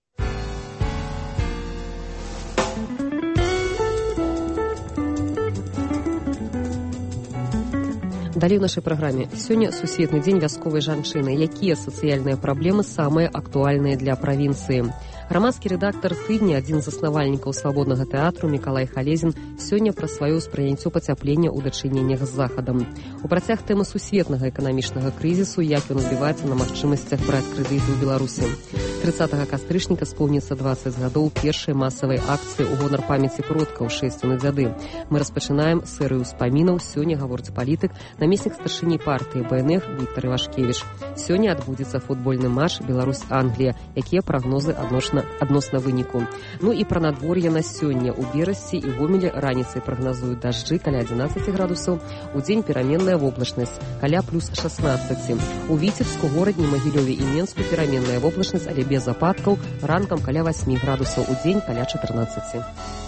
Далей у нашай праграме. Сёння сусветны дзень вясковай жанчыны. Якія сацыяльныя праблемы самыя актуальныя для правінцыі? Грамадскі рэдактар тыдня, адзін з заснавальнікаў свабоднага тэатру Мікалай Халезін, сёння пра сваё ўспрыняццё пацяплення ў дачыненнях з захадам. У працяг тэмы сусветнага эканамічнага крызісу, як ён адбіваецца на магчымасцях браць крэдыты ў Беларусі. 30 кастрычніка споўніцца 20 гадоў першай масавай акцыі ў гонар памяці продкаў 6 на дзяды. Мы распачынаем серыю ўспамінаў. Сёння гаворыць палітык, намеснік старшыні партыі БНФ Віктар Івашкевіч. Сёння адбудзецца футбольны матч Беларусь-Англія, якія прагнозы адносна выніку. Ну і пра надвор'е на сёння. У Берасці і Гомелі раніцай прагназуюць дажджы каля 11 градусаў, у дзень пераменная воблачнасць каля плюс 16. У Віцебску, горадні, Магілёве і Менску пераменная воблачнасць, але без без ападкаў, ранкам каля 8 градусаў, у дзень каля 14.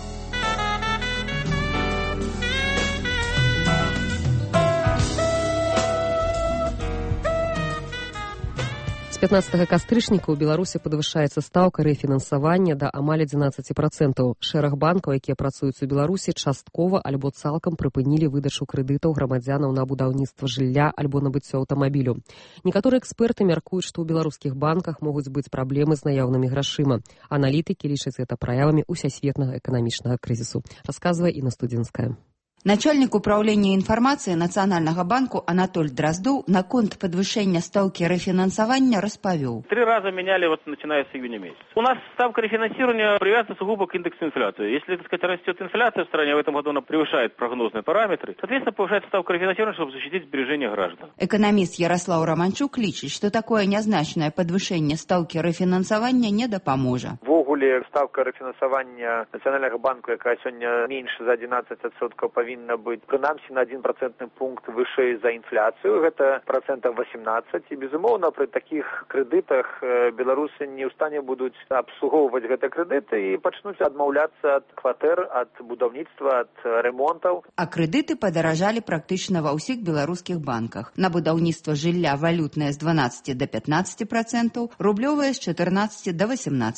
З 15 кастрычніка ў Беларусі падвышаецца стаўка рэфінансавання да амаль 11%. Шэраг банкаў, якія працуюць у Беларусі, часткова альбо цалкам прыпынілі выдачу крэдытаў грамадзянаў на будаўніцтва жылля альбо набыццё аўтамабілю. Некаторыя эксперты мяркуюць, што ў беларускіх банках могуць быць праблемы з наяўнымі грашыма. Аналітыкі лічаць гэта праявамі усесветнага эканамічнага крызісу, расказвае Інна Студзінская. Начальник управления информации Национального банка Анатоль Дроздов наконт подвышения ставки рефинансования распавёў. 3 раза меняли, начиная с июня месяца. У нас ставка рефинансирования привязана сугубо к индексу инфляции. Если, растет инфляция в стране, в этом году она превышает прогнозные параметры, соответственно, повышается ставка рефинансирования, чтобы защитить сбережения граждан. Экономист Ярослав Романчук лічыць, что такое нязначное подвышение ставки рефинансования не дапаможа. Ввогуле ставка рефинансования Национального банка, якая сегодня меньше за 11%, повинна быть принамсі на 1% пункт вышэй за инфляцию, это 18%. И, безумоўна, при таких кредитах белорусы не ў стане будут обслуговывать гэты кредиты и пачнуць адмаўляться от кватер, от будаўніцтва, от ремонтов. А кредиты подорожали практично во всех белорусских банках. На будаўніцтва жылля валютное с 12 до 15%, рублевое с 14 до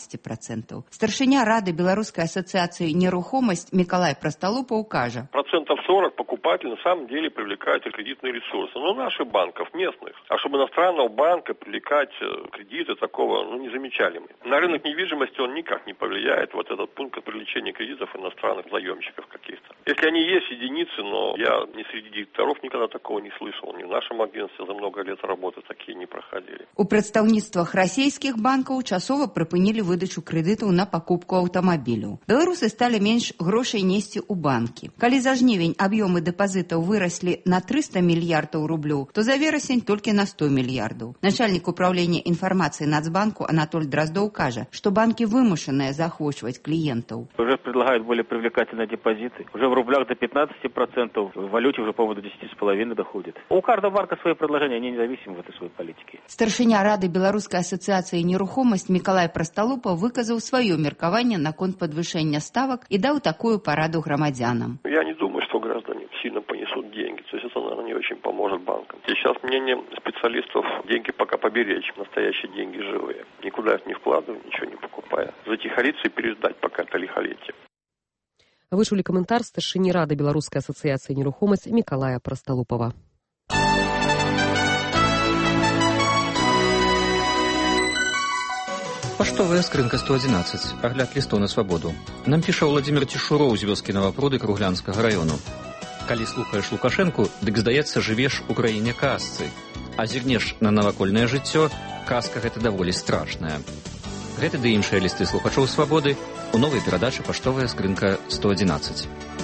18%. Старшыня Рады Белорусской ассоциации нерухомость Миколай Простолупов кажа. 40% покупателей на самом деле привлекают кредитные ресурсы. Но наших банков, местных. А чтобы иностранного банка привлекать кредиты такого, не замечали мы. На рынок недвижимости он никак не повлияет, вот этот пункт привлечения кредитов иностранных заемщиков каких-то. Если они есть единицы, но я ни среди директоров никогда такого не слышал. Ни в нашем агентстве за много лет работы такие не проходили. У прадстаўніцтвах расійскіх банкаў часова прыпынілі выдачу крэдытаў на пакупку аўтамабіляў. Беларусы сталі менш грошай несці ў банкі. Калі за жнівень аб'ёмы дэпазітаў выраслі на 300 мільярдаў рублёў, то за верасень толькі на 100 мільярдаў. Начальник управления информации Нацбанку Анатоль Дроздов кажа, что банки вымушанные заохвачивать клиентов. Уже предлагают более привлекательные депозиты. Уже в рублях до 15%, в валюте уже, по-моему, до 10,5% доходит. У каждого банка свои предложения, они независимы в этой своей политике. Старшыня Рады Белорусской ассоциации нерухомость Миколай Простолупов выказал свое меркование наконт подвышения ставок и дал такую пораду громадянам. Я не думаю, что граждане сильно понесут деньги. То есть это, наверное, не очень поможет банкам. Сейчас мнение специалистов: деньги пока поберечь, настоящие деньги живые. Никуда их не вкладывать, ничего не покупая. Затихариться и переждать пока это лихолетие. Вы чулі каментар старшыні Рады Беларускай асацыяцыі нерухомасць Мікалая Простолупова. Паштовая скрынка 111. Агляд лістоў на свабоду. Нам піша Владимир Тишуроў з вёскі Новапруды Круглянскага раёну. Калі слухаеш Лукашэнку, дык, здаецца, жывеш у краіне казцы. А зірнеш на навакольнае жыццё, казка гэта даволі страшная. Гэты ды іншыя лісты слухачоў свабоды у новай перадачы «Паштовая скрынка 111».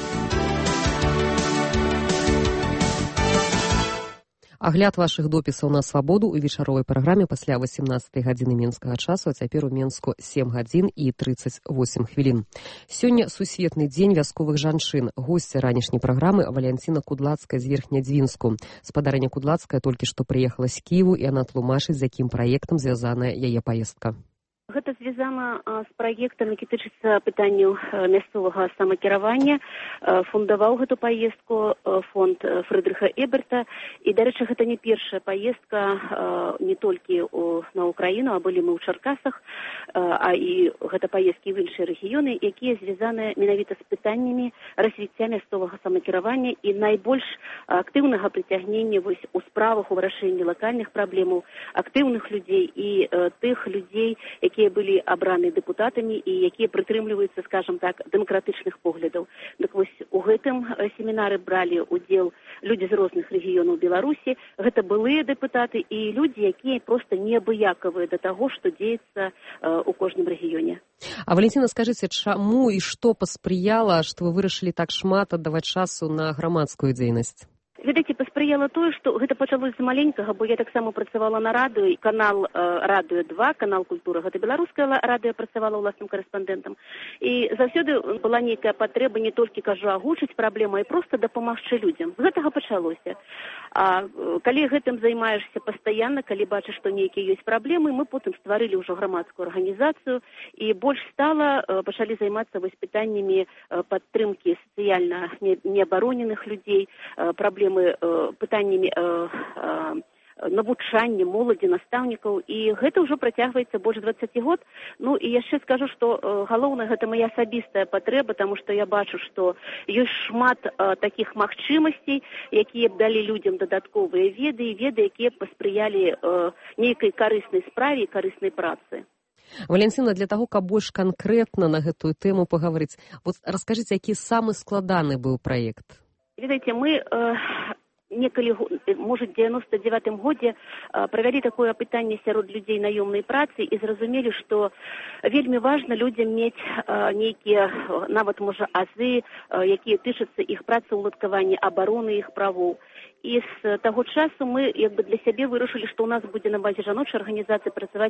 Агляд вашых допісаў на свабоду ў вечаровай праграме пасля 18 гадзіны менскага часу, а цяпер у Менску 7 гадзін і 38 хвілін. Сёння сусветны дзень вясковых жанчын. Госці ранішняй праграмы Валянціна Кудлацкая з Верхнядзвінску. Спадарыня Кудлацкая толькі што прыехала з Кіеву, і яна тлумачыць, з якім праектам звязаная яе паездка. Гэта звязана з праектам, які тычыцца пытанняў мясцовага самакіравання. Фундаваў гэту паездку фонд Фрыдрыха Эберта. І, дарэчы, гэта не першая паездка не толькі на Украіну, а былі мы ў Чаркасах, а і гэта паездкі в іншыя рэгіёны, якія звязаныя менавіта з пытаннямі развіцця мясцовага самакіравання і найбольш актыўнага прыцягнення у справах у вырашэнні лакальных праблемаў, актыўных людзей і тых людзей, якія былі абраны дэпутатамі і якія прытрымліваюцца, скажам так, дэмакратычных поглядаў. Дык вось у гэтым семінары бралі удзел людзі з розных рэгіёнаў Беларусі. Гэта былыя дэпутаты і людзі, якія проста неабыякавыя да таго, што дзеецца у кожным рэгіёне. А, Валентина, скажыце, чаму і што паспрыяла, што вы вырашылі так шмат аддаваць часу на грамадскую дзейнасць? Ведаеце, паспрыяла тое, што гэта пачалося з маленькага, бо я таксама працавала на радыё, канал радыё 2, канал культура, гэта беларускае радыё, працавала ўласным карэспандэнтам. І заўсёды была нейкая патрэба не толькі, кажу, агучыць праблему, а і проста дапамагчы людзям. З гэтага пачалося. А калі гэтым займаешся пастаянна, калі бачыш, што нейкія ёсць праблемы, мы потым стварылі ўжо грамадскую арганізацыю і больш стала пачалі займацца вось пытаннямі падтрымкі сацыяльна неабароненых людзей, праблемы пытаннямі навучання моладзі, настаўнікаў, і гэта ўжо працягваецца больш 20 год. Ну і яшчэ скажу, што галоўнае гэта мая асабістая патрэба, таму што я бачу, што ёсць шмат такіх магчымасцей, якія б далі людзям дадатковыя веды, і веды, якія б паспрыялі нейкай карыснай справе і карыснай працы. Валянціна, для таго, каб больш канкрэтна на гэтую тэму пагаварыць, вот раскажыце, які самы складаны быў праект? Ведаеце, мы некалі, можа, в 99-м годзе правялі такое апытанне сярод людзей наёмнай працы і зразумелі, што вельмі важна людзям мець нейкія, нават, можа, азы, якія тычацца іх працаўладкавання, абароны іх правоў. І з таго часу мы для сябе вырашылі, што ў нас будзе на базе жаночай арганізацыі працаваць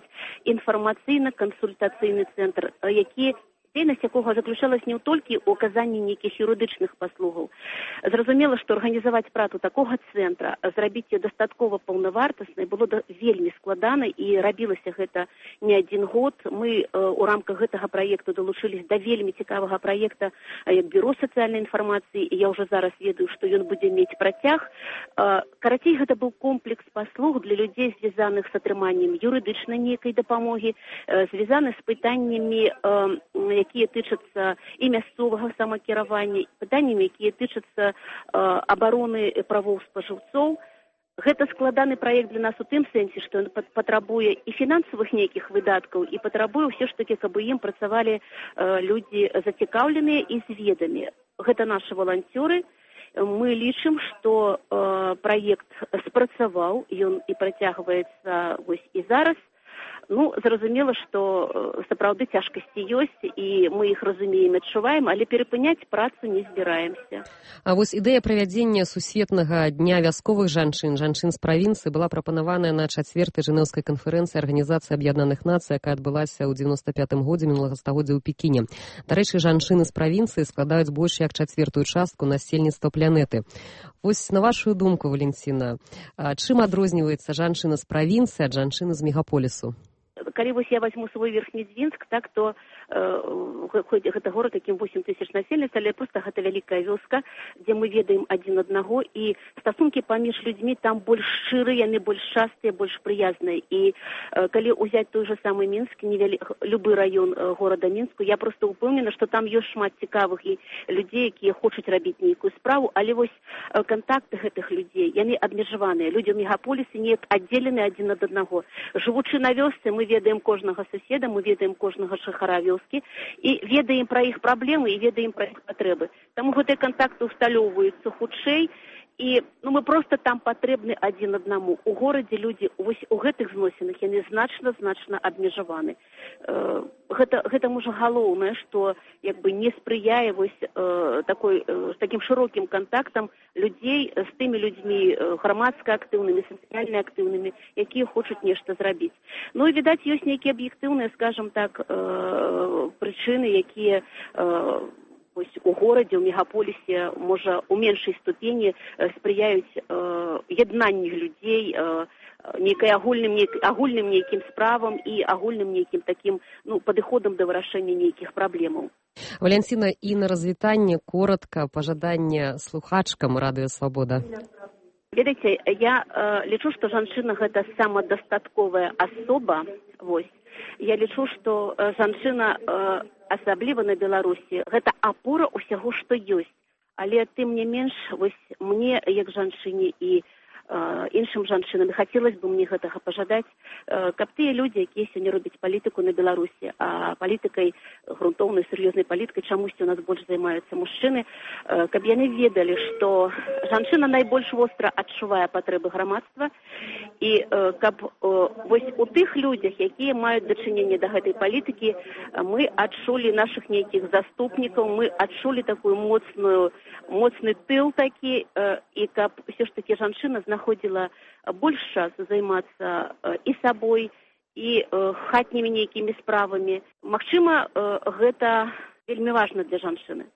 інфармацыйна-кансультацыйны цэнтр, які дзейнасць якога заключалась не толькі ў аказанні нейкіх юрыдычных паслугаў. Зразумела, што арганізаваць працу такога цэнтра, зрабіць яе дастаткова паўнавартаснай было вельмі складана, і рабілася гэта не адзін год. Мы у рамках гэтага праекту далучылись да вельмі цікавага праекта як бюро сацыяльнай інфармацыі, і я ўжо зараз ведаю, што ён будзе мець працяг. Карацей, гэта быў комплекс паслуг для людзей, звязаных з атрыманнем юрыдычнай нейкай дапамогі, звязаных з пытаннямі, якія тычацца і мясцовага самакіравання, пытаннямі, якія тычацца абароны правоў спажыўцоў. Гэта складаны праект для нас у тым сэнсе, што ён патрабуе і фінансавых нейкіх выдаткаў, і патрабуе ўсё ж такі, каб ім працавалі людзі зацікаўленыя і з ведамі. Гэта нашы валанцёры. Мы лічым, што праект спрацаваў, ён і працягваецца вось і зараз. Ну, зразумела, што сапраўды цяжкасці ёсць, і мы іх разумеем, адчуваем, але перапыняць працу не збіраемся. А вось ідэя правядзення сусветнага дня вясковых жанчын з правінцыі была прапанаваная на 4-й жэнеўскай канферэнцыі Арганізацыі Аб'яднаных Нацый, якая адбылася ў 95-м годзе мінулага стагоддзя ў Пекіне. Дарэчы, жанчыны з правінцыі складаюць больш як 1/4 частку насельніцтва планеты. Вось на вашу думку, Валянціна, чым адрозніваецца жанчына з правінцыі ад жанчыны з мегаполісу? Калі вось я возьму свой Верхнедзвінск, так, то гэта горад, якім 8 тысяч насельніцтва, але проста гэта вялікая вёска, дзе мы ведаем адзін аднаго, і стасункі паміж людзьмі там больш шчырыя, яны больш частыя, больш прыязныя. І калі ўзяць той же самы Мінск, любы раён горада Мінску, я проста упэўнена, што там ёсць шмат цікавых і людзей, якія хочуць рабіць нейкую справу, але вось кантакты гэтых людзей, яны абмежаваныя. Людзі ў мегаполісе неяк аддзелены адзін ад аднаго. Жывучы на вёсцы, мы ведаем кожнага суседа, мы ведаем кожнага жыхара вёскі і ведаем пра іх праблемы і ведаем пра іх патрэбы. Таму гэтыя кантакты ўсталёўваюцца хутчэй, і мы проста там патрэбны адзін аднаму. У горадзе людзі вось у гэтых зносінах яны значна абмежаваны. Гэта можа галоўнае, што не спрыяе вось такім шырокім кантактам людзей з тымі людзьмі грамадска актыўнымі, сацыяльна актыўнымі, якія хочуць нешта зрабіць. Ну і відаць, ёсць нейкія аб'ектыўныя, скажам так, прычыны, якія у горадзе, у мегаполісе, можа, у меншай ступені спрыяюць яднанню людзей, агульным нейкім справам і агульным нейкім такім падыходам да вырашэння нейкіх праблемаў. Валянціна, і на развітанне коротка пажаданне слухачкам радыё «Свабода». Ведаеце, я лічу, што жанчына гэта самадастатковая асоба. Вось. Я лічу, што жанчына, асабліва на Беларусі, гэта апора ўсяго, што ёсць. Але тым не менш, вось мне, як жанчыне і іншым жанчынам, хацелася бы мне гэтага пажадаць, каб тыя людзі, якія сёння робяць палітыку на Беларусі, а палітыкай грунтоўнай сур'ёзнай палітыкай, чамусьці у нас больш займаюцца мужчыны, каб яны ведалі, што жанчына найбольш востра адчувае патрэбы грамадства, і каб вось у тых людзях, якія маюць дачыненне да гэтай палітыкі, мы адчулі нашых нейкіх заступнікаў, мы адчулі такую моцны тыл такі, і каб ўсё ж такі жанчына знаходзіла больш часу займацца і сабой, і хатнімі нейкімі справамі. Магчыма, гэта вельмі важна для жанчыны.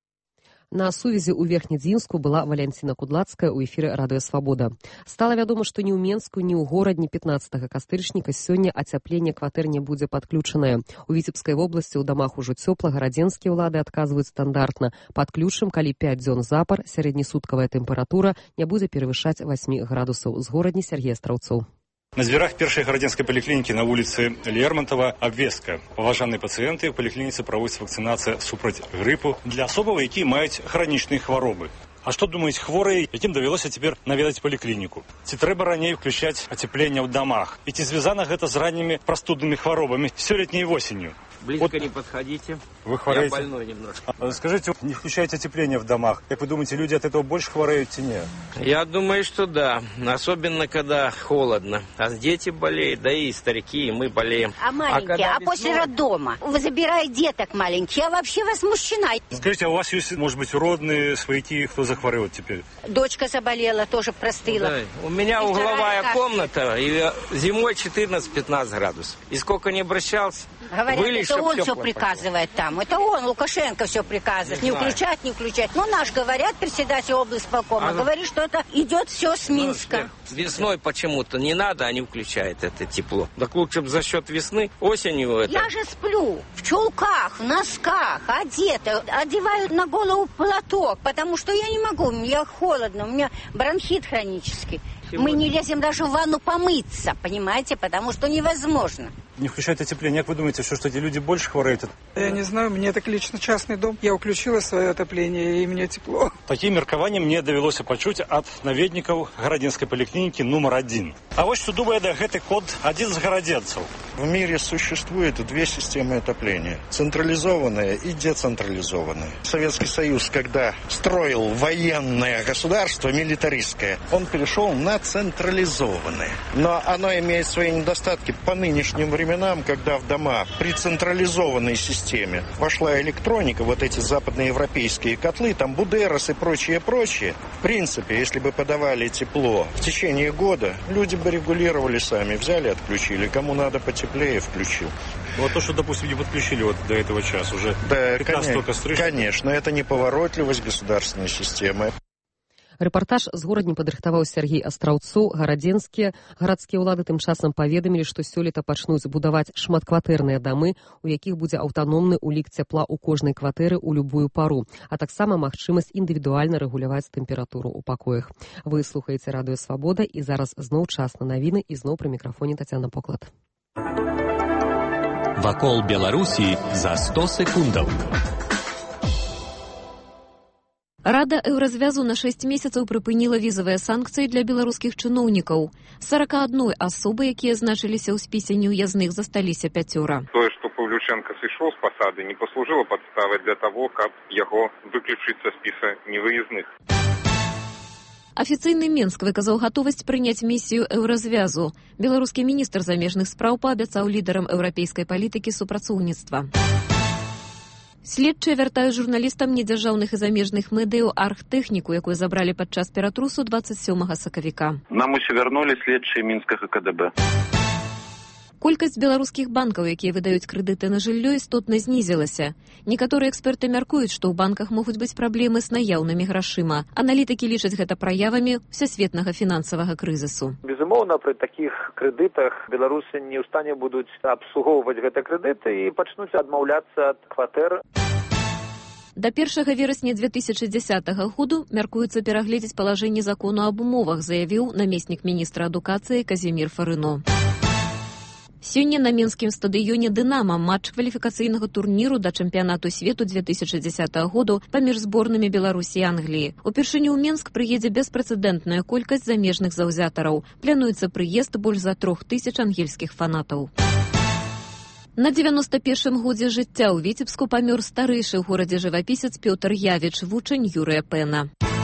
На сувязі ў Верхнедзінску была Валянціна Кудлацкая ў эфіры Радыё Свабода. Стала вядома, што ні ў Менску, ні ў горадні 15 кастрычніка сёння ацяпленне кватэр не будзе падключанае. У Віцебскай вобласці ў дамах ужо цёпла, гарадзенскія ўлады адказваюць стандартна. Падключым, калі 5 дзён запар, сярэднесуткавая тэмпература не будзе перавышаць 8 градусаў. З горадні Сергей Астраўцоў. На дзвярах першай гарадзенскай паліклінікі на вуліцы Лермонтова абвестка. Паважаныя пацыенты, у паліклініцы праводзіцца вакцынацыя супраць грыпу для асобаў, якія маюць хранічныя хваробы. А што думаюць хворыя, якім давялося цяпер наведаць паліклініку? Ці трэба раней включаць ацяпленне ў дамах? І ці звязана гэта з раннімі прастуднымі хваробамі сёлетняй восенню? Близко не подходите. Вы хвораете? Я больной немножко. Скажите, не включайте отопление в домах. Как вы думаете, люди от этого больше хвореют, или нет? Я думаю, что да. Особенно, когда холодно. А дети болеют, да и старики, и мы болеем. А маленькие, после роддома? Вы забираете деток маленьких. Я вообще вас мужчина. Скажите, а у вас есть, может быть, родные, свояки, кто захворел теперь? Дочка заболела, тоже простыла. Да. У меня угловая комната, и зимой 14-15 градусов. И сколько не обращался, говорят, это он все приказывает там. Это он, Лукашенко, все приказывает. Не включать, не включать. Ну, наш, говорят, председатель облсполкома, говорит, что это идет все с Минска. Весной почему-то не надо, они включают это тепло. Так лучше бы за счет весны, осенью это. Я же сплю в чулках, в носках, одета. Одевают на голову платок, потому что я не могу, мне холодно, у меня бронхит хронический. Мы не лезем даже в ванну помыться, понимаете, потому что невозможно. Не включать отопление. Как вы думаете, что эти люди больше хвореют? Я не знаю, мне так лично частный дом. Я включила свое отопление, и мне тепло. Такие меркования мне довелось почуть от наведников Городинской поликлиники номер 1. А вот что думает этот код один из городенцев. В мире существует две системы отопления. Централизованная и децентрализованная. Советский Союз, когда строил военное государство, милитаристское, он перешел на централизованное. Но оно имеет свои недостатки по нынешним временам, когда в дома при централизованной системе вошла электроника, вот эти западноевропейские котлы, там Будерос и прочее. В принципе, если бы подавали тепло в течение года, люди бы регулировали сами, взяли, отключили. Кому надо потеплее, включил. Вот то, что, допустим, не подключили вот до этого часа, уже 15 кострыш. Конечно, это неповоротливость государственной системы. Рэпартаж з горадні падрыхтаваў Сергей Астраўцоў. Гарадзенскія гарадскія ўлады тым часам паведамілі, што сёлета пачнуць будаваць шматкватэрныя дамы, у якіх будзе аўтаномны ўлік цяпла ў кожнай кватэры ў любую пару, а таксама магчымасць індывідуальна рэгуляваць тэмпературу ў пакоях. Вы слухаеце Радыё Свабода, і зараз зноў час на навіны, і зноў пры мікрафоне Тацяна Поклад. Вакол Беларусі за 100 секундаў. Рада Еўразвязу на 6 месяцаў прыпыніла візавыя санкцыі для беларускіх чыноўнікаў. 41 асобы, якія значыліся ў спісе неўязных, засталіся 5. Тое, што Павлюченко сышоў з пасады, не паслужыла падставай для таго, каб яго выключыць са спіса невыязных. Афіцыйны Менск выказаў гатовасць прыняць місію Еўразвязу. Беларускі міністр замежных спраў паабяцаў лідарам еўрапейскай палітыкі супрацоўніцтва. Следчыя вяртаюць журналістам недзяржаўных і замежных медыяў аргтэхніку, якую забралі падчас ператрусу 27 сакавіка. Нам усе вярнулі следчыя мінскага КДБ. Колькасць беларускіх банкаў, якія выдаюць крэдыты на жыллё, істотна знізілася. Некаторыя эксперты мяркуюць, што ў банках могуць быць праблемы з наяўнымі грашыма. Аналітыкі лічаць гэта праявамі всесветнага фінансавага крызісу. Безумоўна, пры такіх крэдытах беларусы не ў стане будуць абслугоўваць гэтыя крэдыты і пачнуць адмаўляцца ад кватэр. Да 1 верасня 2010 году мяркуецца перагледзець палажэнне закону аб умовах, заявіў намеснік міністра адукацыі Казімір Фарыно. Сёння на менскім стадыёне «Дынама» матч кваліфікацыйнага турніру да чэмпіянату свету 2010 году паміж зборнымі Беларусі і Англіі. Упершыню ў Менск прыедзе беспрэцэдэнтная колькасць замежных заўзятараў. Плануецца прыезд больш за 3000 ангельскіх фанатаў. На 91-м годзе жыцця ў Віцебску памёр старэйшы ў горадзе жывапісец Пётр Явіч, вучань Юрыя Пэна.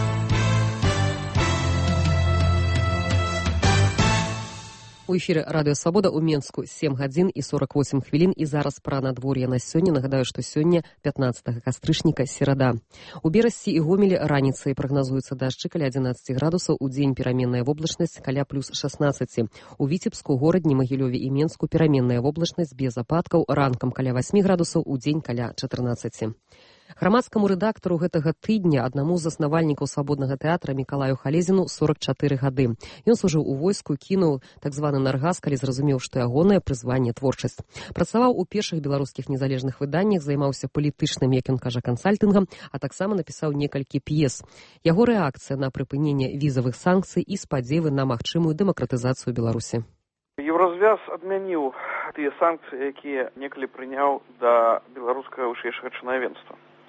У эфіры радыё Свабода ў Менску 7 гадзін і 48 хвілін і зараз пра надвор'е на сёння. Нагадаю, што сёння 15 кастрычніка, серада. У Берасці і Гомелі раніцай прагназуецца дажджы каля 11 градусаў, у дзень пераменная воблачнасць каля плюс 16. У Віцебску, горадні, Магілёве і Менску пераменная воблачнасць без ападкаў, ранкам каля 8 градусаў, у дзень каля 14. Грамадскаму рэдактару гэтага тыдня, аднаму з заснавальнікаў свабоднага тэатра Мікалаю Халезіну 44 гады. Ён служыў у войску, кінуў так званы наргас, калі зразумеў, што ягонае прызванне творчасць. Працаваў у першых беларускіх незалежных выданнях, займаўся палітычным, як ён кажа, кансальтынгам, а таксама напісаў некалькі п'ес. Яго рэакцыя на прыпыненне візавых санкцый і спадзевы на магчымую дэмакратызацыю Беларусі. Еўразвяз адмяніў тыя санкцыі, якія некалі прыняў да беларускага вышэйшага чынавенства.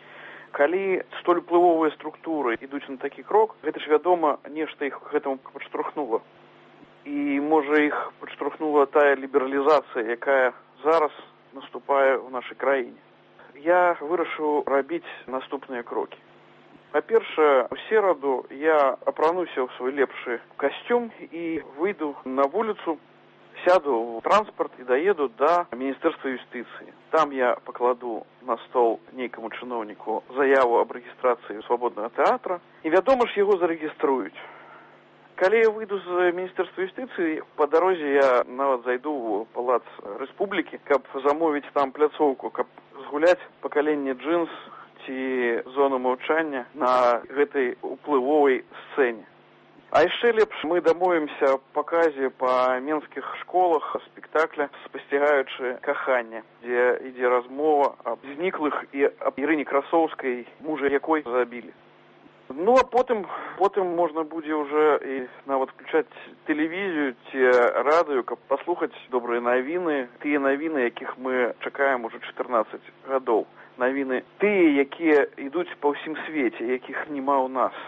Калі столь уплывовыя структуры ідуць на такі крок, гэта ж, вядома, нешта іх гэтаму падштурхнула. І, можа, іх падштурхнула тая лібералізацыя, якая зараз наступае ў нашай краіне. Я вырашыў рабіць наступныя крокі. Па-першае, у сераду я апрануся ў свой лепшы касцюм і выйду на вуліцу, сяду ў транспарт і даеду да Міністэрства юстыцыі. Там я пакладу на стол нейкаму чыноўніку заяву аб рэгістрацыі свабоднага тэатра, і, вядома ж, яго зарэгіструюць. Калі я выйду з Міністэрства юстыцыі, па дарозе я нават зайду ў палац Рэспублікі, каб замовіць там пляцоўку, каб згуляць пакаленне джинс ці зону маўчання на гэтай уплывовай сцэне. А яшчэ лепш мы дамовімся аб паказе па менскіх школах спектакля «Спасцігаючы каханне», дзе ідзе размова аб зніклых і аб Ірыне Красоўскай, мужа якой забілі. Ну, а потым можна будзе ўжо і нават включаць тэлевізію ці радыё, каб паслухаць добрыя навіны, тыя навіны, якіх мы чакаем ужо 14 гадоў. Навіны тыя, якія ідуць па ўсім свеце, якіх няма ў нас.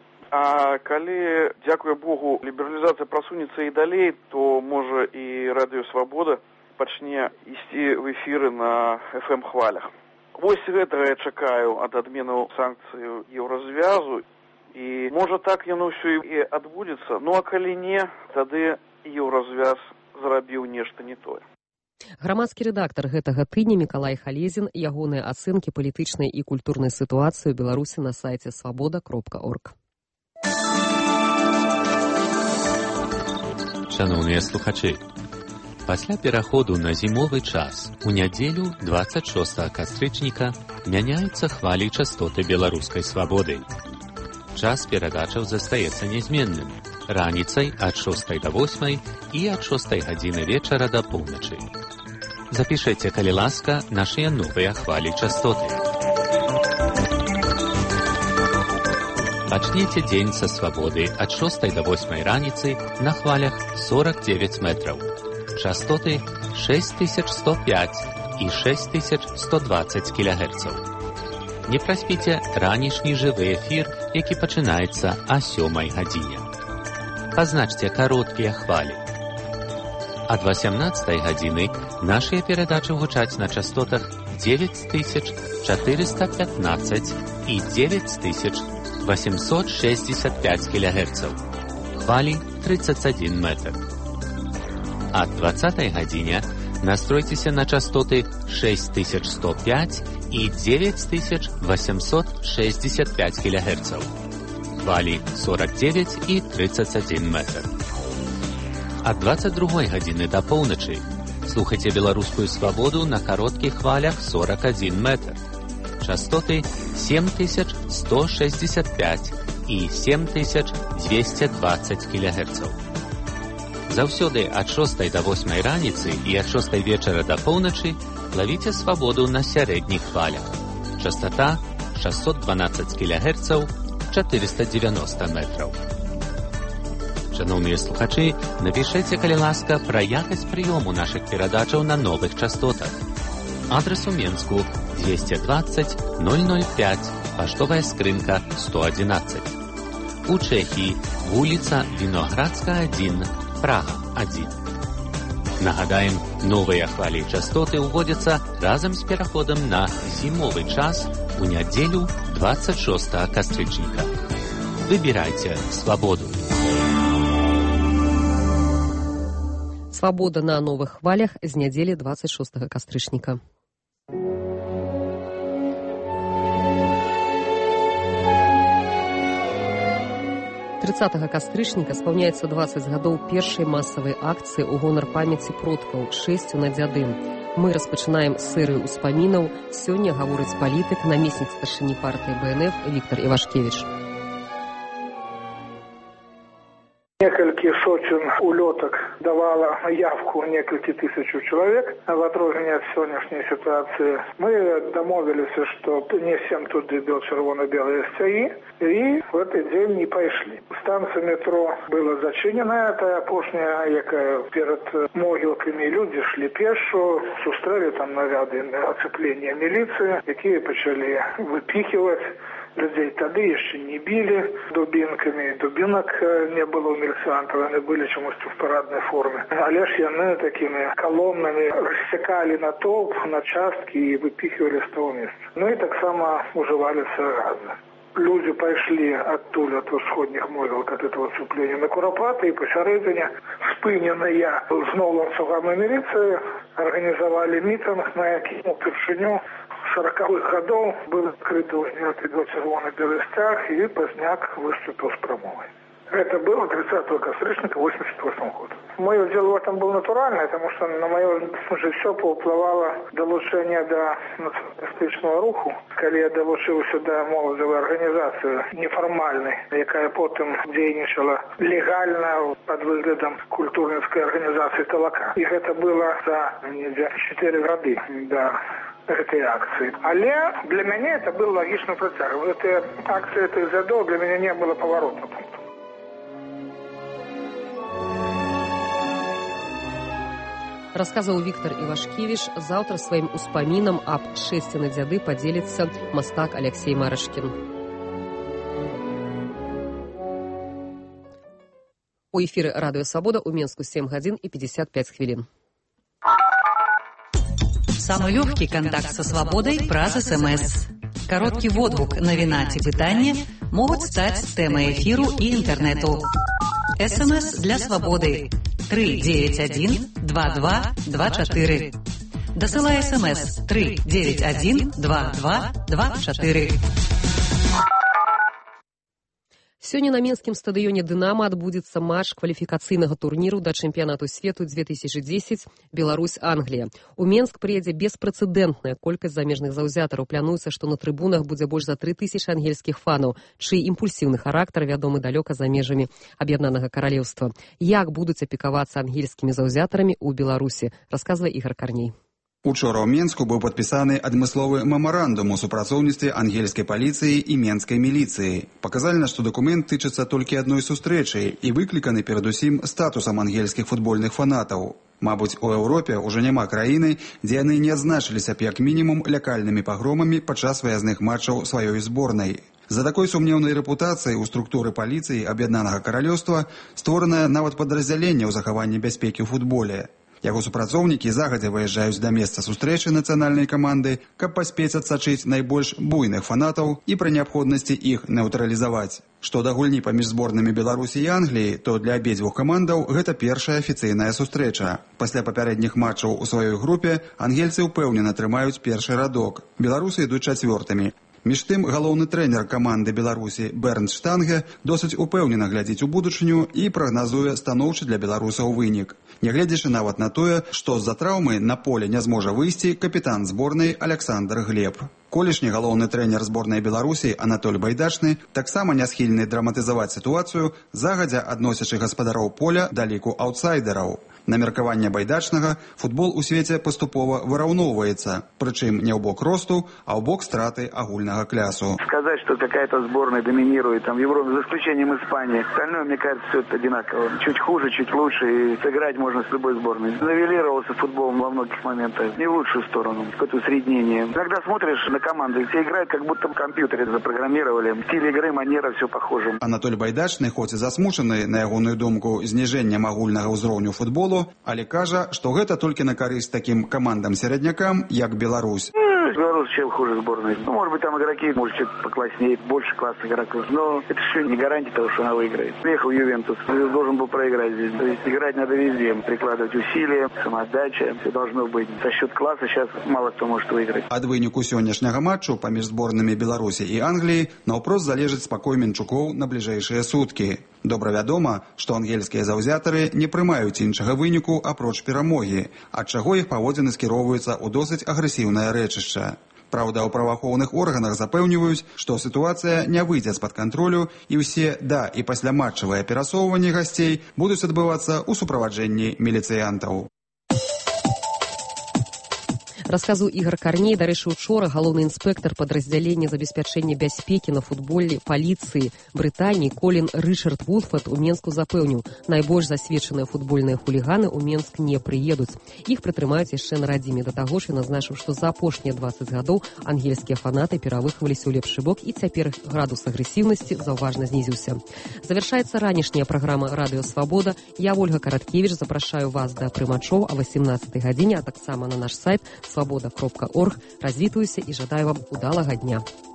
А калі, дзякуй Богу, лібералізацыя прасунецца і далей, то, можа, і радыё Свабода пачне ісці в эфіры на FM-хвалях. Вось гэтага я чакаю ад адменаў санкцыю Еўразвязу, і, можа, так яно ўсё і адбудзецца. Ну, а калі не, тады Еўразвяз зрабіў нешта не тое. Грамадскі рэдактар гэтага тыдня Мікалай Халезін, ягоныя ацэнкі палітычнай і культурнай сітуацыі ў Беларусі на сайце свабода.орг. Шановныя слухачы, пасля пераходу на зімовы час у нядзелю 26 кастрычніка мяняюцца хвалі частоты беларускай свабоды. Час перадачаў застаецца нязменным, раніцай ад 6 до 8 і ад 6 гадзіны вечара да поўначы. Запішыце, калі ласка, нашыя новыя хвалі частоты. Пачніце дзень са свабоды ад 6 до 8 раніцы на хвалях 49 метраў. Частоты 6105 і 6120 кГц. Не праспіце ранішні жывы эфір, які пачынаецца о 7 гадзіне. Пазначце кароткія хвалі. Ад 18 гадзіны нашыя перадачы гучаць на частотах 9415 і 9865 кГц. Хвалі 31 метр. Ад 20 гадзіне настройцеся на частоты 6105 і 9865 кГц. Хвалі 49 і 31 метр. Ад 22 гадзіны да поўначы слухайце беларускую свабоду на кароткіх хвалях 41 метр. Частоты 7165 і 7220 кГц. Заўсёды ад 6 до 8 раніцы і ад 6 вечара да поўначы лавіце свабоду на сярэдніх хвалях. Частота 612 кГц, 490 метраў. Шановныя слухачы, напішыце, калі ласка, пра якасць прыёму нашых перадачаў на новых частотах. Адрес у Менску 220 005, паштовая скрынка 111. У Чэхіі вуліца Віноградская 1, Прага 1. Нагадаем, новыя хвалі частоты ўводзяцца разам з пераходам на зімовы час у нядзелю 26 кастрычніка. Выбірайце свабоду. Свабода на новых хвалях з нядзелі 26 кастрычніка. Кастрычніка спаўняецца 20 гадоў першай масавай акцыі ў гонар памяці продкаў «Шэсцю на дзяды». Мы распачынаем серыю ўспамінаў. Сёння гаворыць палітык, намеснік старшыні партыі БНФ Віктор Івашкевіч. Некалькі сотен улеток давала явку некалькі тысячу человек. В отрывании от сегодняшней ситуации мы домовились, что несем туды червоно-белые стяги, и в этот день не пошли. Станция метро была зачинена, это опошняя, якая перед могилками люди шли пешо, сустрели там наряды оцепления милиции, якие почали выпихивать людей. Тады еще не били дубинками, дубинок не было у милициантов, они были чомусь в парадной форме. Але ж яны такими колоннами рассекали натовп, на частки и выпихивали с того места. Ну и так само уживали газы. Люди пошли оттуда, от усходних могилок, от этого цепления на Куропаты, и посередине спыненная с новым слугами милиции организовали митинг, на якім упершыню 40-х годов был открыт до червоно-белый стяг, и Поздняк выступил с промовой. Это было 30-го кастрычника 88 года. Мое дело в этом было натуральное, потому что на мое жыццё паўплывала долучение до националистичного руху. Когда я долучился до молодой организации неформальной, якая потом дзейнічала легально под выглядом культурницкой организации «Талака». И это было за 4 годы до этой акции. Але для меня это был логичный процесс. Вот эта акция этих годов для меня не было поворотного пункта. Расказаў Віктор Івашкевіч. Заўтра сваім успамінам аб «Шэсці на дзяды» падзеліцца мастак Алексей Марашкін. У эфіры радыё «Свабода» у Менску 7 гадзін і 55 хвілін. Самый легкий контакт со свободой праз СМС. Короткий водгук, навіна ці пытанне могуць стаць тэмай эфіру і інтэрнэту. СМС для свободы 391-2224. Дасылай СМС 391-2224. Сёння на мінскім стадыёне «Дынамо» адбудзецца матч кваліфікацыйнага турніру да чэмпіянату свету 2010 Беларусь-Англія. У Менск прыедзе беспрэцэдэнтная колькасць замежных заўзятараў. Плануецца, што на трыбунах будзе больш за 3000 ангельскіх фанаў, чый імпульсіўны характар вядомы далёка за межамі Аб'яднанага Каралеўства. Як будуць апекавацца ангельскімі заўзятарамі ў Беларусі, расказвае Ігор Карней. Учора ў Менску быў падпісаны адмысловы мемарандум у супрацоўніцтве ангельскай паліцыі і менскай міліцыі. Паказальна, што дакумент тычыцца толькі адной сустрэчы і выкліканы перадусім статусам ангельскіх футбольных фанатаў. Мабыць, у Еўропе ўжо няма краіны, дзе яны не адзначыліся б як мінімум лякальнымі пагромамі падчас выязных матчаў сваёй зборнай. За такой сумнеўнай рэпутацыяй у структуры паліцыі Аб'яднанага Каралеўства створанае нават падраздзяленне ў захаванні бяспекі ў футболе. Яго супрацоўнікі загадзя выязджаюць да месца сустрэчы нацыянальнай каманды, каб паспець адсачыць найбольш буйных фанатаў і пры неабходнасці іх нейтралізаваць. Што да гульні паміж зборнымі Беларусі і Англіі, то для абедзвюх камандаў гэта першая афіцыйная сустрэча. Пасля папярэдніх матчаў у сваёй групе ангельцы ўпэўнена трымаюць першы радок. Беларусы ідуць чацвёртымі. Між тым, галоўны трэнер каманды Беларусі Бернт Штанге досыць упэўнена глядзіць у будучыню і прагназуе станоўчы для беларусаў вынік. Нягледзячы нават на тое, што з-за траўмы на поле не зможа выйсці капітан зборнай Александр Глеб. Колішні галоўны трэнер зборнай Беларусі Анатоль Байдачны таксама не схільны драматызаваць сітуацыю, загадзя адносячы гаспадароў поля да ліку аўтсайдераў. На меркаванне Байдачнага, футбол у свеце паступова выраўноўваецца, прычым не ў бок росту, а ў бок страты агульнага клясу. Сказать, что какая-то сборная доминирует там в Европе, за исключением Испании. Остальное, мне кажется, все это одинаково. Чуть хуже, чуть лучше, и сыграть можно с любой сборной. Навелировался футбол во многих моментах не в лучшую сторону, какое-то усреднение. Когда смотришь на команды. Все играют, как будто в компьютере запрограммировали. Стиль игры, манера, все похоже. Анатоль Байдачны, хоць і засмучаны, на ягоную думку, зніжэннем агульнага ўзроўню футболу, але кажа, што гэта толькі на карысць такім камандам-сераднякам, як Беларусь. Беларусь чем хуже сборной. Ну, может быть, там игроки, может, чуть покласснее, больше классных игроков. Но это все не гарантия того, что она выиграет. Приехал Ювентус, должен был проиграть здесь. То есть играть надо везде, прикладывать усилия, самоотдача. Все должно быть. За счет класса сейчас мало кто может выиграть. Ад выніку сённяшняга матчу паміж зборнымі Беларусі і Англіі наўпрост залежыць спакой Менчукоў на бліжэйшыя суткі. Добра вядома, што ангельскія заўзятары не прымаюць іншага выніку апроч перамогі, ад чаго іх паводзіны скіроўваюцца ў досыць агрэсіўнае рэчышча. Праўда, у праваахоўных органах запэўніваюць, што сітуацыя не выйдзе з-пад кантролю і ўсе да- і пасляматчавыя перасоўванні гасцей будуць адбывацца ў суправаджэнні міліцыянтаў. Расказу Ігор Карней, дарэчы, учора галоўны інспектар падраздзялення забеспячэння бяспекі на футболе паліцыі Брытаніі Колін Рычард Вулфат у Менску запэўніў, найбольш засведчаныя футбольныя хуліганы ў Менск не прыедуць. Іх прытрымаюць яшчэ на радзіме, да таго ж і назначыў, што за апошнія 20 гадоў ангельскія фанаты перавыхаваліся ў лепшы бок і цяпер градус агрэсіўнасці заўважна знізіўся. Завяршаецца ранішняя праграма «Радыё Свабода». Я, Ольга Караткевіч, запрашаю вас да прымачоў о 18 гадзіне, а таксама на наш сайт свабода.орг. Развітваюся і жадаю вам удалага дня.